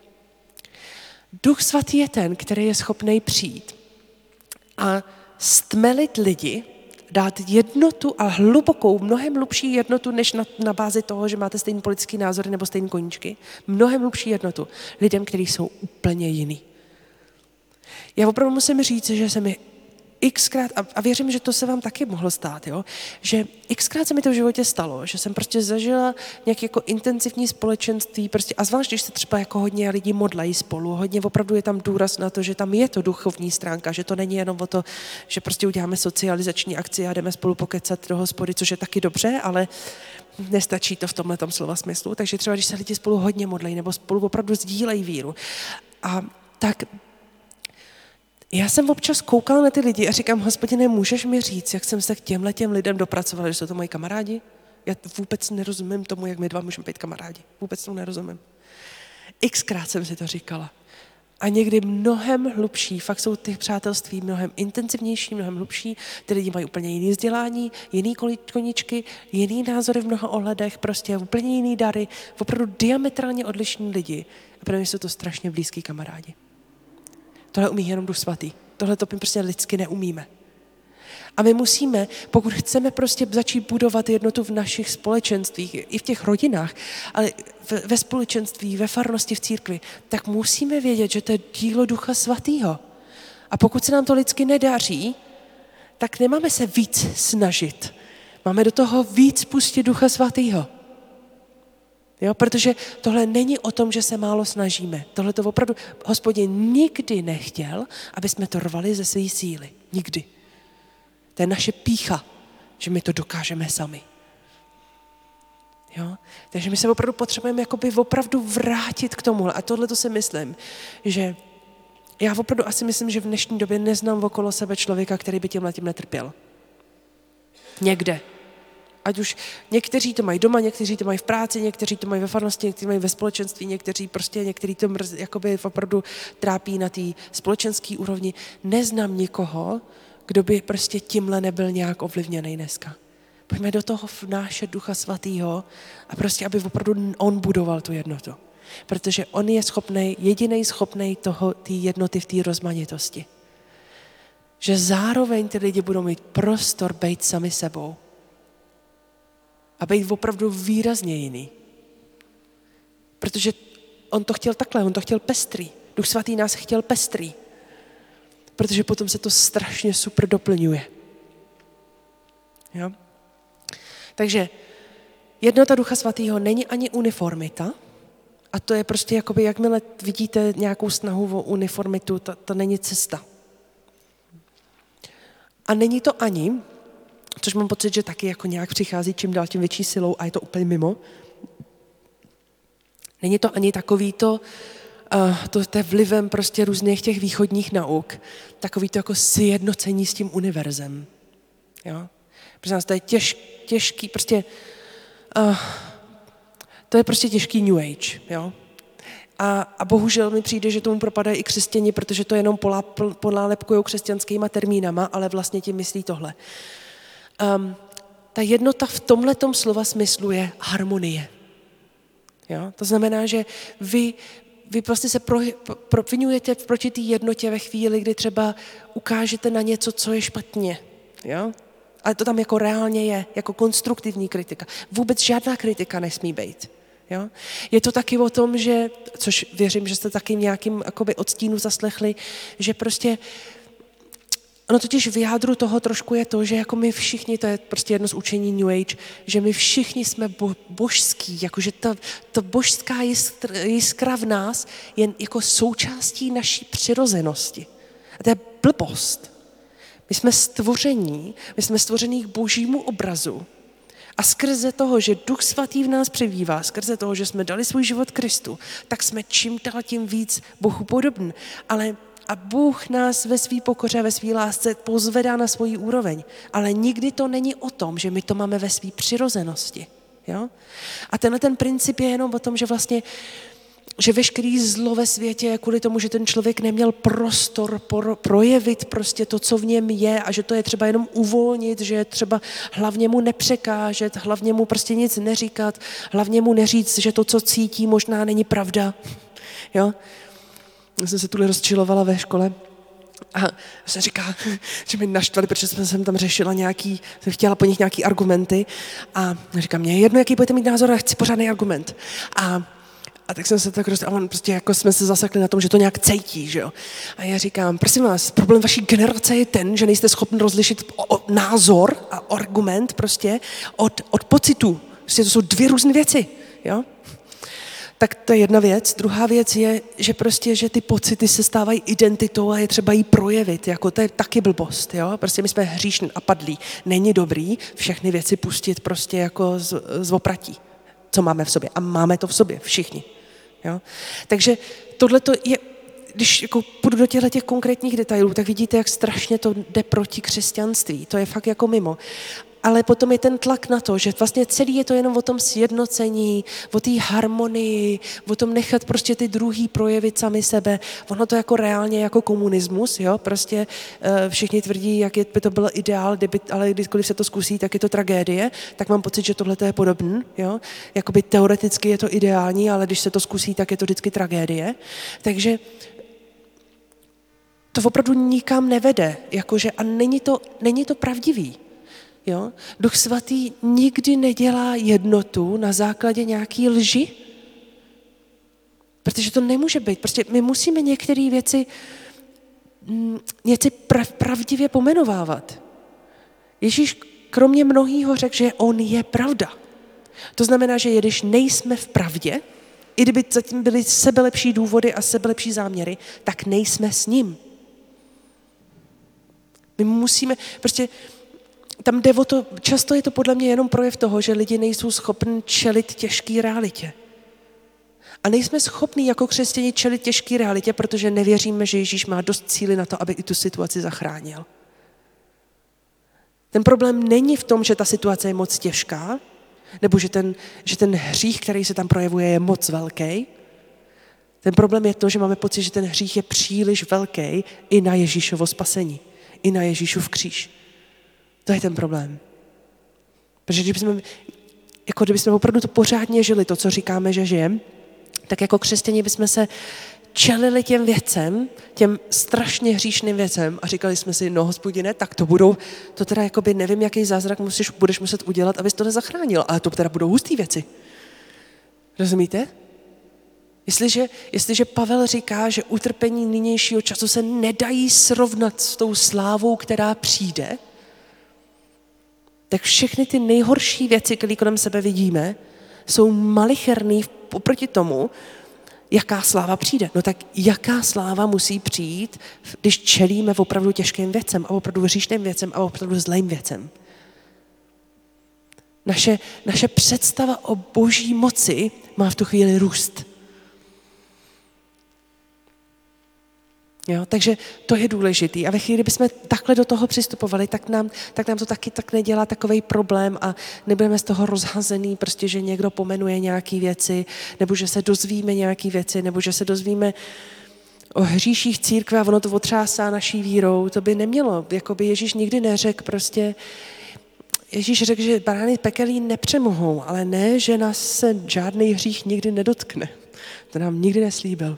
Duch Svatý je ten, který je schopný přijít a stmelit lidi, dát jednotu a hlubokou, mnohem hlubší jednotu, než na bázi toho, že máte stejný politický názory nebo stejný koníčky. Mnohem hlubší jednotu lidem, kteří jsou úplně jiný. Já opravdu musím říct, že se mi xkrát, a věřím, že to se vám taky mohlo stát, jo? Že xkrát se mi to v životě stalo, že jsem prostě zažila nějaké jako intenzivní společenství, prostě, a zvlášť, když se třeba jako hodně lidí modlají spolu, hodně opravdu je tam důraz na to, že tam je to duchovní stránka, že to není jenom o to, že prostě uděláme socializační akci a jdeme spolu pokecat do hospody, což je taky dobře, ale nestačí to v tomhletom slova smyslu. Takže třeba, když se lidi spolu hodně modlejí nebo spolu opravdu sdílejí víru, a tak já jsem občas koukala na ty lidi a říkám, Hospodine, můžeš mi říct, jak jsem se k těm lidem dopracovala, že jsou to moji kamarádi? Já vůbec nerozumím tomu, jak my dva můžeme být kamarádi. Vůbec tomu nerozumím. Xkrát jsem si to říkala. A někdy mnohem hlubší, fakt jsou ty přátelství mnohem intenzivnější, mnohem hlubší. Ty lidi mají úplně jiný vzdělání, jiný koníčky, jiný názory v mnoha ohledech, prostě úplně jiný dary, opravdu diametrálně odlišní lidi. A pro mě jsou to strašně blízký kamarádi. Tohle umí jenom Duch Svatý. Tohle to my prostě lidsky neumíme. A my musíme, pokud chceme prostě začít budovat jednotu v našich společenstvích, i v těch rodinách, ale ve společenství, ve farnosti, v církvi, tak musíme vědět, že to je dílo Ducha Svatého. A pokud se nám to lidsky nedaří, tak nemáme se víc snažit. Máme do toho víc pustit Ducha Svatého. Jo, protože tohle není o tom, že se málo snažíme. Tohle to opravdu Hospodin nikdy nechtěl, aby jsme to rvali ze své síly. Nikdy. To je naše pýcha, že my to dokážeme sami. Jo? Takže my se opravdu potřebujeme jakoby opravdu vrátit k tomu. A tohle to si myslím, že já opravdu asi myslím, že v dnešní době neznám okolo sebe člověka, který by tímhletím netrpěl. Někde. Ať už někteří to mají doma, někteří to mají v práci, někteří to mají ve farnosti, někteří mají ve společenství, někteří to jakoby opravdu trápí na té společenské úrovni. Neznám nikoho, kdo by prostě tímhle nebyl nějak ovlivněný dneska. Pojďme do toho vnášet Ducha Svatého a prostě, aby opravdu on budoval tu jednotu. Protože on je jedinej schopnej té jednoty v té rozmanitosti. Že zároveň ty lidi budou mít prostor být sami sebou. A být opravdu výrazně jiný. Protože on to chtěl takhle, on to chtěl pestrý. Duch Svatý nás chtěl pestrý. Protože potom se to strašně super doplňuje. Jo? Takže jednota Ducha Svatého není ani uniformita, a to je prostě jakoby, jakmile vidíte nějakou snahu o uniformitu, to není cesta. A není to ani, což mám pocit, že taky jako nějak přichází čím dál tím větší silou a je to úplně mimo, není to ani takový to je vlivem prostě různých těch východních nauk, takový to jako sjednocení s tím univerzem. Jo? Protože nás to je těžký, prostě to je prostě těžký New Age. Jo? A bohužel mi přijde, že tomu propadají i křesťani, protože to jenom ponálepkujou křesťanskýma termínama, ale vlastně tím myslí tohle. Ta jednota v tomhletom slova smyslu je harmonie. Jo? To znamená, že vy prostě se provinujete proti té jednotě ve chvíli, kdy třeba ukážete na něco, co je špatně. Jo? Ale to tam jako reálně je, jako konstruktivní kritika. Vůbec žádná kritika nesmí být. Jo? Je to taky o tom, že, což věřím, že jste taky nějakým odstínu zaslechli, že prostě ono totiž v jádru toho trošku je to, že jako my všichni, to je prostě jedno z učení New Age, že my všichni jsme božský, jakože ta božská jiskra v nás je jako součástí naší přirozenosti. A to je blbost. My jsme stvoření k božímu obrazu. A skrze toho, že Duch Svatý v nás přebývá, skrze toho, že jsme dali svůj život Kristu, tak jsme čím dál tím víc Bohu podobný. A Bůh nás ve své pokoře, ve své lásce pozvedá na svoji úroveň. Ale nikdy to není o tom, že my to máme ve své přirozenosti. Jo? A ten princip je jenom o tom, že vlastně že veškerý zlo ve světě je kvůli tomu, že ten člověk neměl prostor projevit prostě to, co v něm je a že to je třeba jenom uvolnit, že je třeba hlavně mu nepřekážet, hlavně mu prostě nic neříkat, hlavně mu neříct, že to, co cítí, možná není pravda. Jo? Já jsem se tuhle rozčilovala ve škole a jsem říkala, že mi naštvali, protože jsem tam řešila jsem chtěla po nich nějaký argumenty a říkám, mně je jedno, jaký budete mít názor, ale chci pořádný argument. A tak jsem se tak a on prostě jako jsme se zasekli na tom, že to nějak cítí, že jo. A já říkám, prosím vás, problém vaší generace je ten, že nejste schopni rozlišit názor a argument prostě od pocitu. Prostě to jsou dvě různé věci, jo. Tak to je jedna věc. Druhá věc je, že ty pocity se stávají identitou a je třeba jí projevit. Jako to je taky blbost, jo. Prostě my jsme hříšní a padlí. Není dobrý všechny věci pustit prostě jako z opratí, co máme v sobě. A máme to v sobě, všichni. Jo? Takže tohle je, když jako půjdu do těch konkrétních detailů, tak vidíte, jak strašně to jde proti křesťanství. To je fakt jako mimo. Ale potom je ten tlak na to, že vlastně celý je to jenom o tom sjednocení, o té harmonii, o tom nechat prostě ty druhý projevit sami sebe. Ono to jako reálně jako komunismus, jo, prostě všichni tvrdí, jak by to byl ideál, ale kdykoliv se to zkusí, tak je to tragédie, tak mám pocit, že tohle je podobné, jo. Jakoby teoreticky je to ideální, ale když se to zkusí, tak je to vždycky tragédie. Takže to opravdu nikam nevede, jakože, a není to pravdivý. Jo? Duch svatý nikdy nedělá jednotu na základě nějaký lži, protože to nemůže být. Prostě my musíme některé věci pravdivě pomenovávat. Ježíš kromě mnohýho řekl, že on je pravda. To znamená, že když nejsme v pravdě, i kdyby zatím byly sebelepší důvody a sebelepší záměry, tak nejsme s ním. My musíme, prostě tam jde o to, často je to podle mě jenom projev toho, že lidi nejsou schopni čelit těžké realitě. A nejsme schopni jako křesťané čelit těžké realitě, protože nevěříme, že Ježíš má dost síly na to, aby i tu situaci zachránil. Ten problém není v tom, že ta situace je moc těžká, nebo že ten hřích, který se tam projevuje, je moc velký. Ten problém je to, že máme pocit, že ten hřích je příliš velký i na Ježíšovo spasení, i na Ježíšův kříž. To je ten problém. Protože kdybychom opravdu to pořádně žili, to, co říkáme, že žijeme, tak jako křesťané bychom se čelili těm věcem, těm strašně hříšným věcem a říkali jsme si, no Hospodine, tak to teda jakoby nevím, jaký zázrak budeš muset udělat, abys to nezachránil, ale to teda budou hustý věci. Rozumíte? Jestliže Pavel říká, že utrpení nynějšího času se nedají srovnat s tou slávou, která přijde, tak všechny ty nejhorší věci, které kolem sebe vidíme, jsou malicherný oproti tomu, jaká sláva přijde. No tak jaká sláva musí přijít, když čelíme opravdu těžkým věcem a opravdu hříšným věcem a opravdu zlým věcem. Naše představa o boží moci má v tu chvíli růst. Jo, takže to je důležitý. A ve chvíli, kdybychom takhle do toho přistupovali, tak nám to taky tak nedělá takovej problém a nebudeme z toho rozhazený, prostě, že někdo pomenuje nějaké věci, nebo že se dozvíme nějaké věci, nebo že se dozvíme o hříších církve a ono to otřásá naší vírou. To by nemělo. Jakoby Ježíš nikdy neřekl prostě, Ježíš řekl, že barány pekelí nepřemohou, ale ne, že nás se žádný hřích nikdy nedotkne. To nám nikdy neslíbil.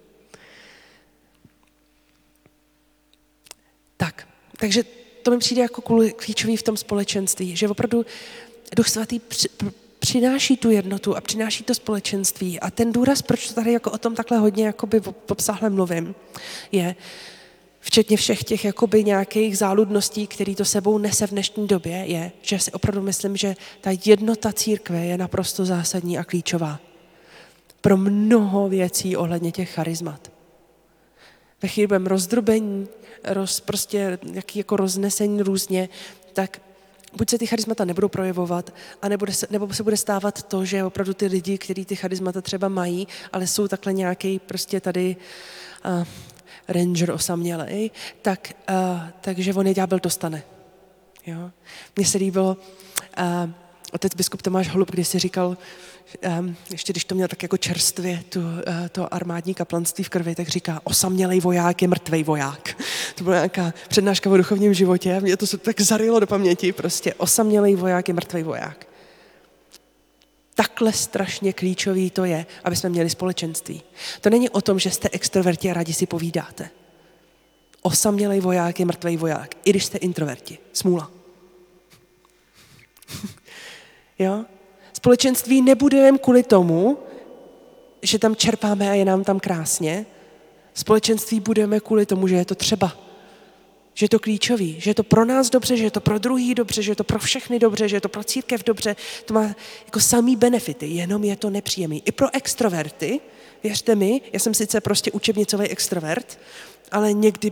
Takže to mi přijde jako klíčový v tom společenství, že opravdu Duch svatý přináší tu jednotu a přináší to společenství. A ten důraz, proč to tady jako o tom takhle hodně jakoby obsáhle mluvím, je, včetně všech těch jakoby nějakých záludností, který to sebou nese v dnešní době, je, že si opravdu myslím, že ta jednota církve je naprosto zásadní a klíčová pro mnoho věcí ohledně těch charizmat. Ve chvíli budeme rozdrobení, prostě jaký jako roznesení různě, tak buď se ty charizmata nebudou projevovat, nebo se bude stávat to, že opravdu ty lidi, kteří ty charizmata třeba mají, ale jsou takhle nějaký prostě tady ranger osamělej, takže on je ďábel dostane. Jo? Mně se líbilo, otec biskup Tomáš Holub, když si říkal, ještě když to měl tak jako čerstvě, to armádní kaplanství v krvi, tak říká, osamělej voják je mrtvej voják. To byla nějaká přednáška o duchovním životě a mě to se tak zarylo do paměti, prostě osamělej voják je mrtvej voják. Takhle strašně klíčový to je, aby jsme měli společenství. To není o tom, že jste extroverti a rádi si povídáte. Osamělej voják je mrtvej voják, i když jste introverti. Smůla. Jo? Společenství nebude jen kvůli tomu, že tam čerpáme a je nám tam krásně. Společenství budeme kvůli tomu, že je to třeba. Že je to klíčový, že je to pro nás dobře, že je to pro druhý dobře, že je to pro všechny dobře, že je to pro církev dobře. To má jako samý benefity, jenom je to nepříjemný. I pro extroverty, věřte mi, já jsem sice prostě učebnicový extrovert, ale někdy...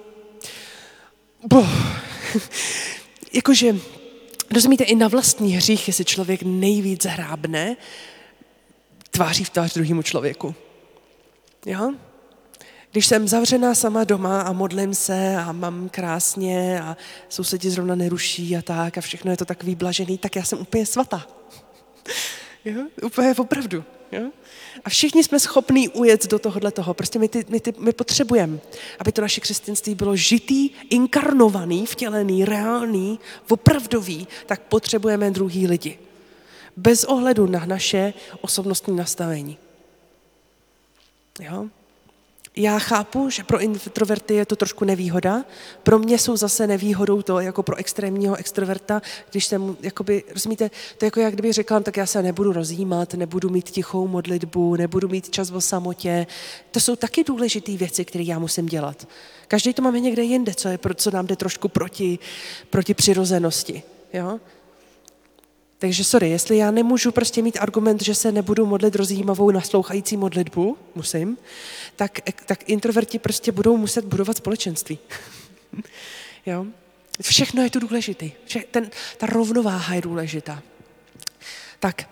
jakože, rozumíte, i na vlastní hřích si člověk nejvíc hrábne tváří v tvář druhému člověku. Jo? Když jsem zavřená sama doma a modlím se a mám krásně a sousedi zrovna neruší a tak a všechno je to takový blažený, tak já jsem úplně svatá. Jo? Úplně opravdu. Jo? A všichni jsme schopní ujet do tohohletoho. Prostě my potřebujeme, aby to naše křesťanství bylo žitý, inkarnovaný, vtělený, reálný, opravdový, tak potřebujeme druhý lidi. Bez ohledu na naše osobnostní nastavení. Jo? Já chápu, že pro introverty je to trošku nevýhoda. Pro mě jsou zase nevýhodou to, jako pro extrémního extroverta, když jsem, jakoby, rozumíte, to je jako jak kdybych řekla, tak já se nebudu rozjímat, nebudu mít tichou modlitbu, nebudu mít čas o samotě. To jsou taky důležité věci, které já musím dělat. Každý to máme někde jinde, co nám jde trošku proti přirozenosti. Jo? Takže sorry, jestli já nemůžu prostě mít argument, že se nebudu modlit rozjímavou naslouchající modlitbu, musím, tak introverti prostě budou muset budovat společenství. Jo? Všechno je tu důležité. Ta rovnováha je důležitá. Tak.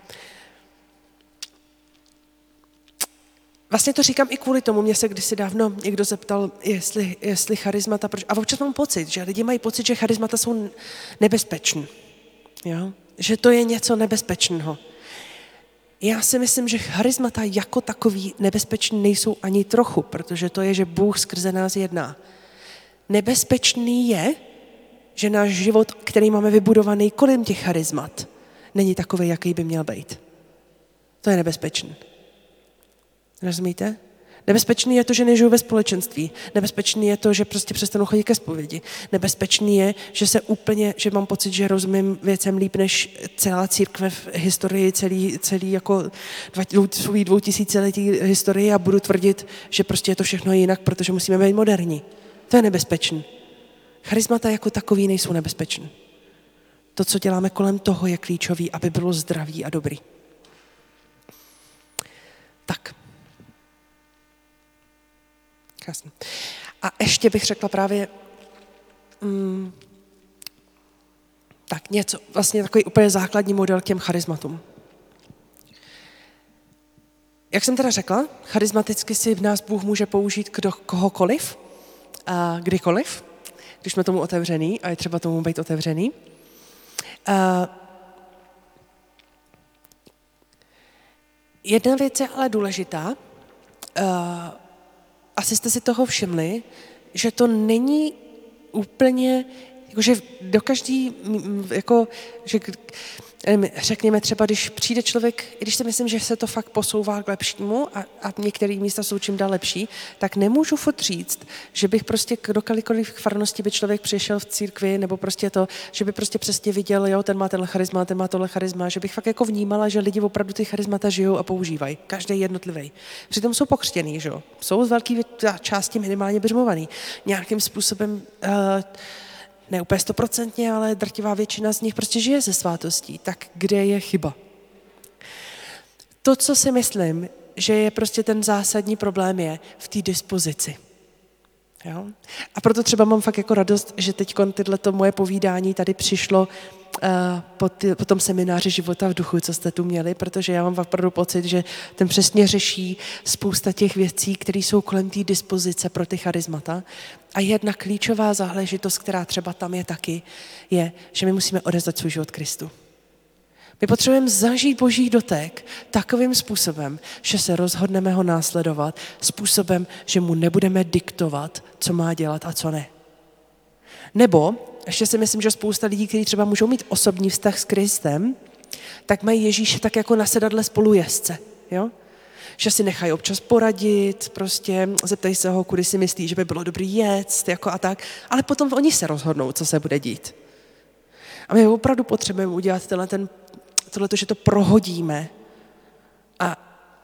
Vlastně to říkám i kvůli tomu, mě se kdysi dávno někdo zeptal, jestli charismata, a občas mám pocit, že lidi mají pocit, že charismata jsou nebezpečný. Jo? Že to je něco nebezpečného. Já si myslím, že charismata jako takový nebezpečný nejsou ani trochu, protože to je, že Bůh skrze nás jedná. Nebezpečný je, že náš život, který máme vybudovaný kolem těch charismat, není takový, jaký by měl být. To je nebezpečný. Rozumíte? Nebezpečný je to, že nežiju ve společenství. Nebezpečný je to, že prostě přestanu chodit ke zpovědi. Nebezpečný je, že mám pocit, že rozumím věcem líp než celá církve v historii, celý jako svůj 2000letí historii a budu tvrdit, že prostě je to všechno jinak, protože musíme být moderní. To je nebezpečný. Charismata jako takový nejsou nebezpečný. To, co děláme kolem toho, je klíčový, aby bylo zdravý a dobrý. Tak. Krásný. A ještě bych řekla právě tak něco, vlastně takový úplně základní model k těm charizmatům. Jak jsem teda řekla, charismaticky si v nás Bůh může použít kohokoliv a kdykoliv, když jsme tomu otevřený a je třeba tomu být otevřený. Jedna věc je ale důležitá, asi jste si toho všimli, že to není úplně, jakože do každý, jako, že, řekněme třeba, když přijde člověk, i když si myslím, že se to fakt posouvá k lepšímu a některé místa jsou čím dál lepší, tak nemůžu furt říct, že bych prostě do kalikoliv farnosti by člověk přišel v církvi, nebo prostě to, že by prostě přesně viděl, jo, ten má tenhle charisma, ten má tohle charisma, že bych fakt jako vnímala, že lidi opravdu ty charismata žijou a používají, každý jednotlivý. Přitom jsou pokřtěný, že jo, jsou z velké části minimálně biřmovaný. Nějakým způsobem ne úplně 100%, ale drtivá většina z nich prostě žije ze svátostí. Tak kde je chyba? To, co si myslím, že je prostě ten zásadní problém, je v té dispozici. Jo? A proto třeba mám fakt jako radost, že teď tyhleto moje povídání tady přišlo po tom semináři Života v duchu, co jste tu měli, protože já mám opravdu pocit, že ten přesně řeší spousta těch věcí, které jsou kolem té dispozice pro ty charismata. A jedna klíčová záležitost, která třeba tam je taky, je, že my musíme odevzdat svůj život Kristu. My potřebujeme zažít Boží dotek takovým způsobem, že se rozhodneme ho následovat, způsobem, že mu nebudeme diktovat, co má dělat a co ne. Nebo, ještě si myslím, že spousta lidí, kteří třeba můžou mít osobní vztah s Kristem, tak mají Ježíše tak jako na sedadle spolujezdce, jo? Že si nechají občas poradit, prostě zeptají se ho, kudy si myslí, že by bylo dobrý jet, jako a tak, ale potom oni se rozhodnou, co se bude dít. A my opravdu potřebujeme udělat tohleto, že to prohodíme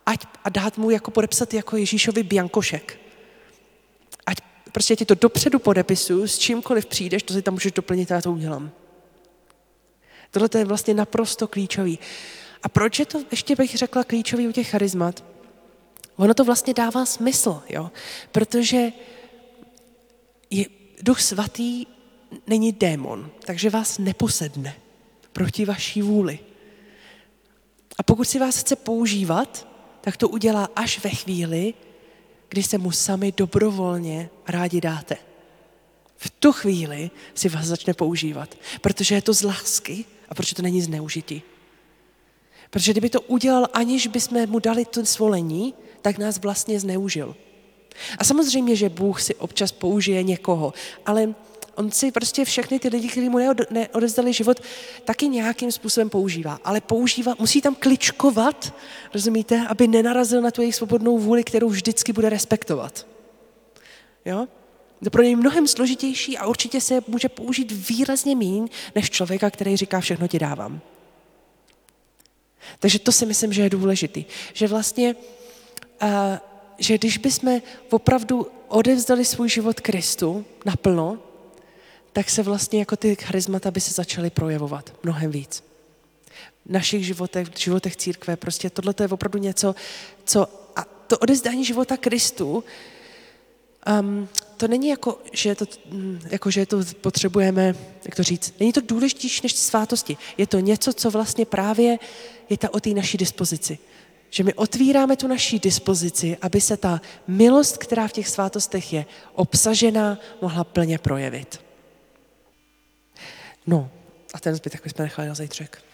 a dát mu jako podepsat jako Ježíšovi biankošek. Ať prostě ti to dopředu podepisu, s čímkoliv přijdeš, to si tam můžeš doplnit a já to udělám. Tohle je vlastně naprosto klíčový. A proč je to, ještě bych řekla, klíčový u těch charizmat? Ono to vlastně dává smysl, jo? Protože Duch Svatý není démon, takže vás neposedne proti vaší vůli. A pokud si vás chce používat, tak to udělá až ve chvíli, kdy se mu sami dobrovolně rádi dáte. V tu chvíli si vás začne používat, protože je to z lásky a protože to není zneužití. Protože kdyby to udělal, aniž bychom mu dali to svolení, tak nás vlastně zneužil. A samozřejmě, že Bůh si občas použije někoho, ale on si prostě všechny ty lidi, kteří mu neodevzdali život, taky nějakým způsobem používá. Ale musí tam kličkovat, rozumíte, aby nenarazil na tu jejich svobodnou vůli, kterou vždycky bude respektovat. Jo? To pro něj mnohem složitější a určitě se může použít výrazně míň, než člověka, který říká, všechno ti dávám. Takže to si myslím, že je důležitý. Že vlastně, že když bychom opravdu odevzdali svůj život Kristu naplno, tak se vlastně jako ty charizmata by se začaly projevovat mnohem víc. V našich životech, v životech církve, prostě tohle je opravdu něco, a to odevzdání života Kristu, to není jako, že to potřebujeme, jak to říct, není to důležitější než svátosti. Je to něco, co vlastně právě je o té naší dispozici. Že my otvíráme tu naší dispozici, aby se ta milost, která v těch svátostech je obsažená, mohla plně projevit. No, a ten zbytek bychom nechali na zítřek.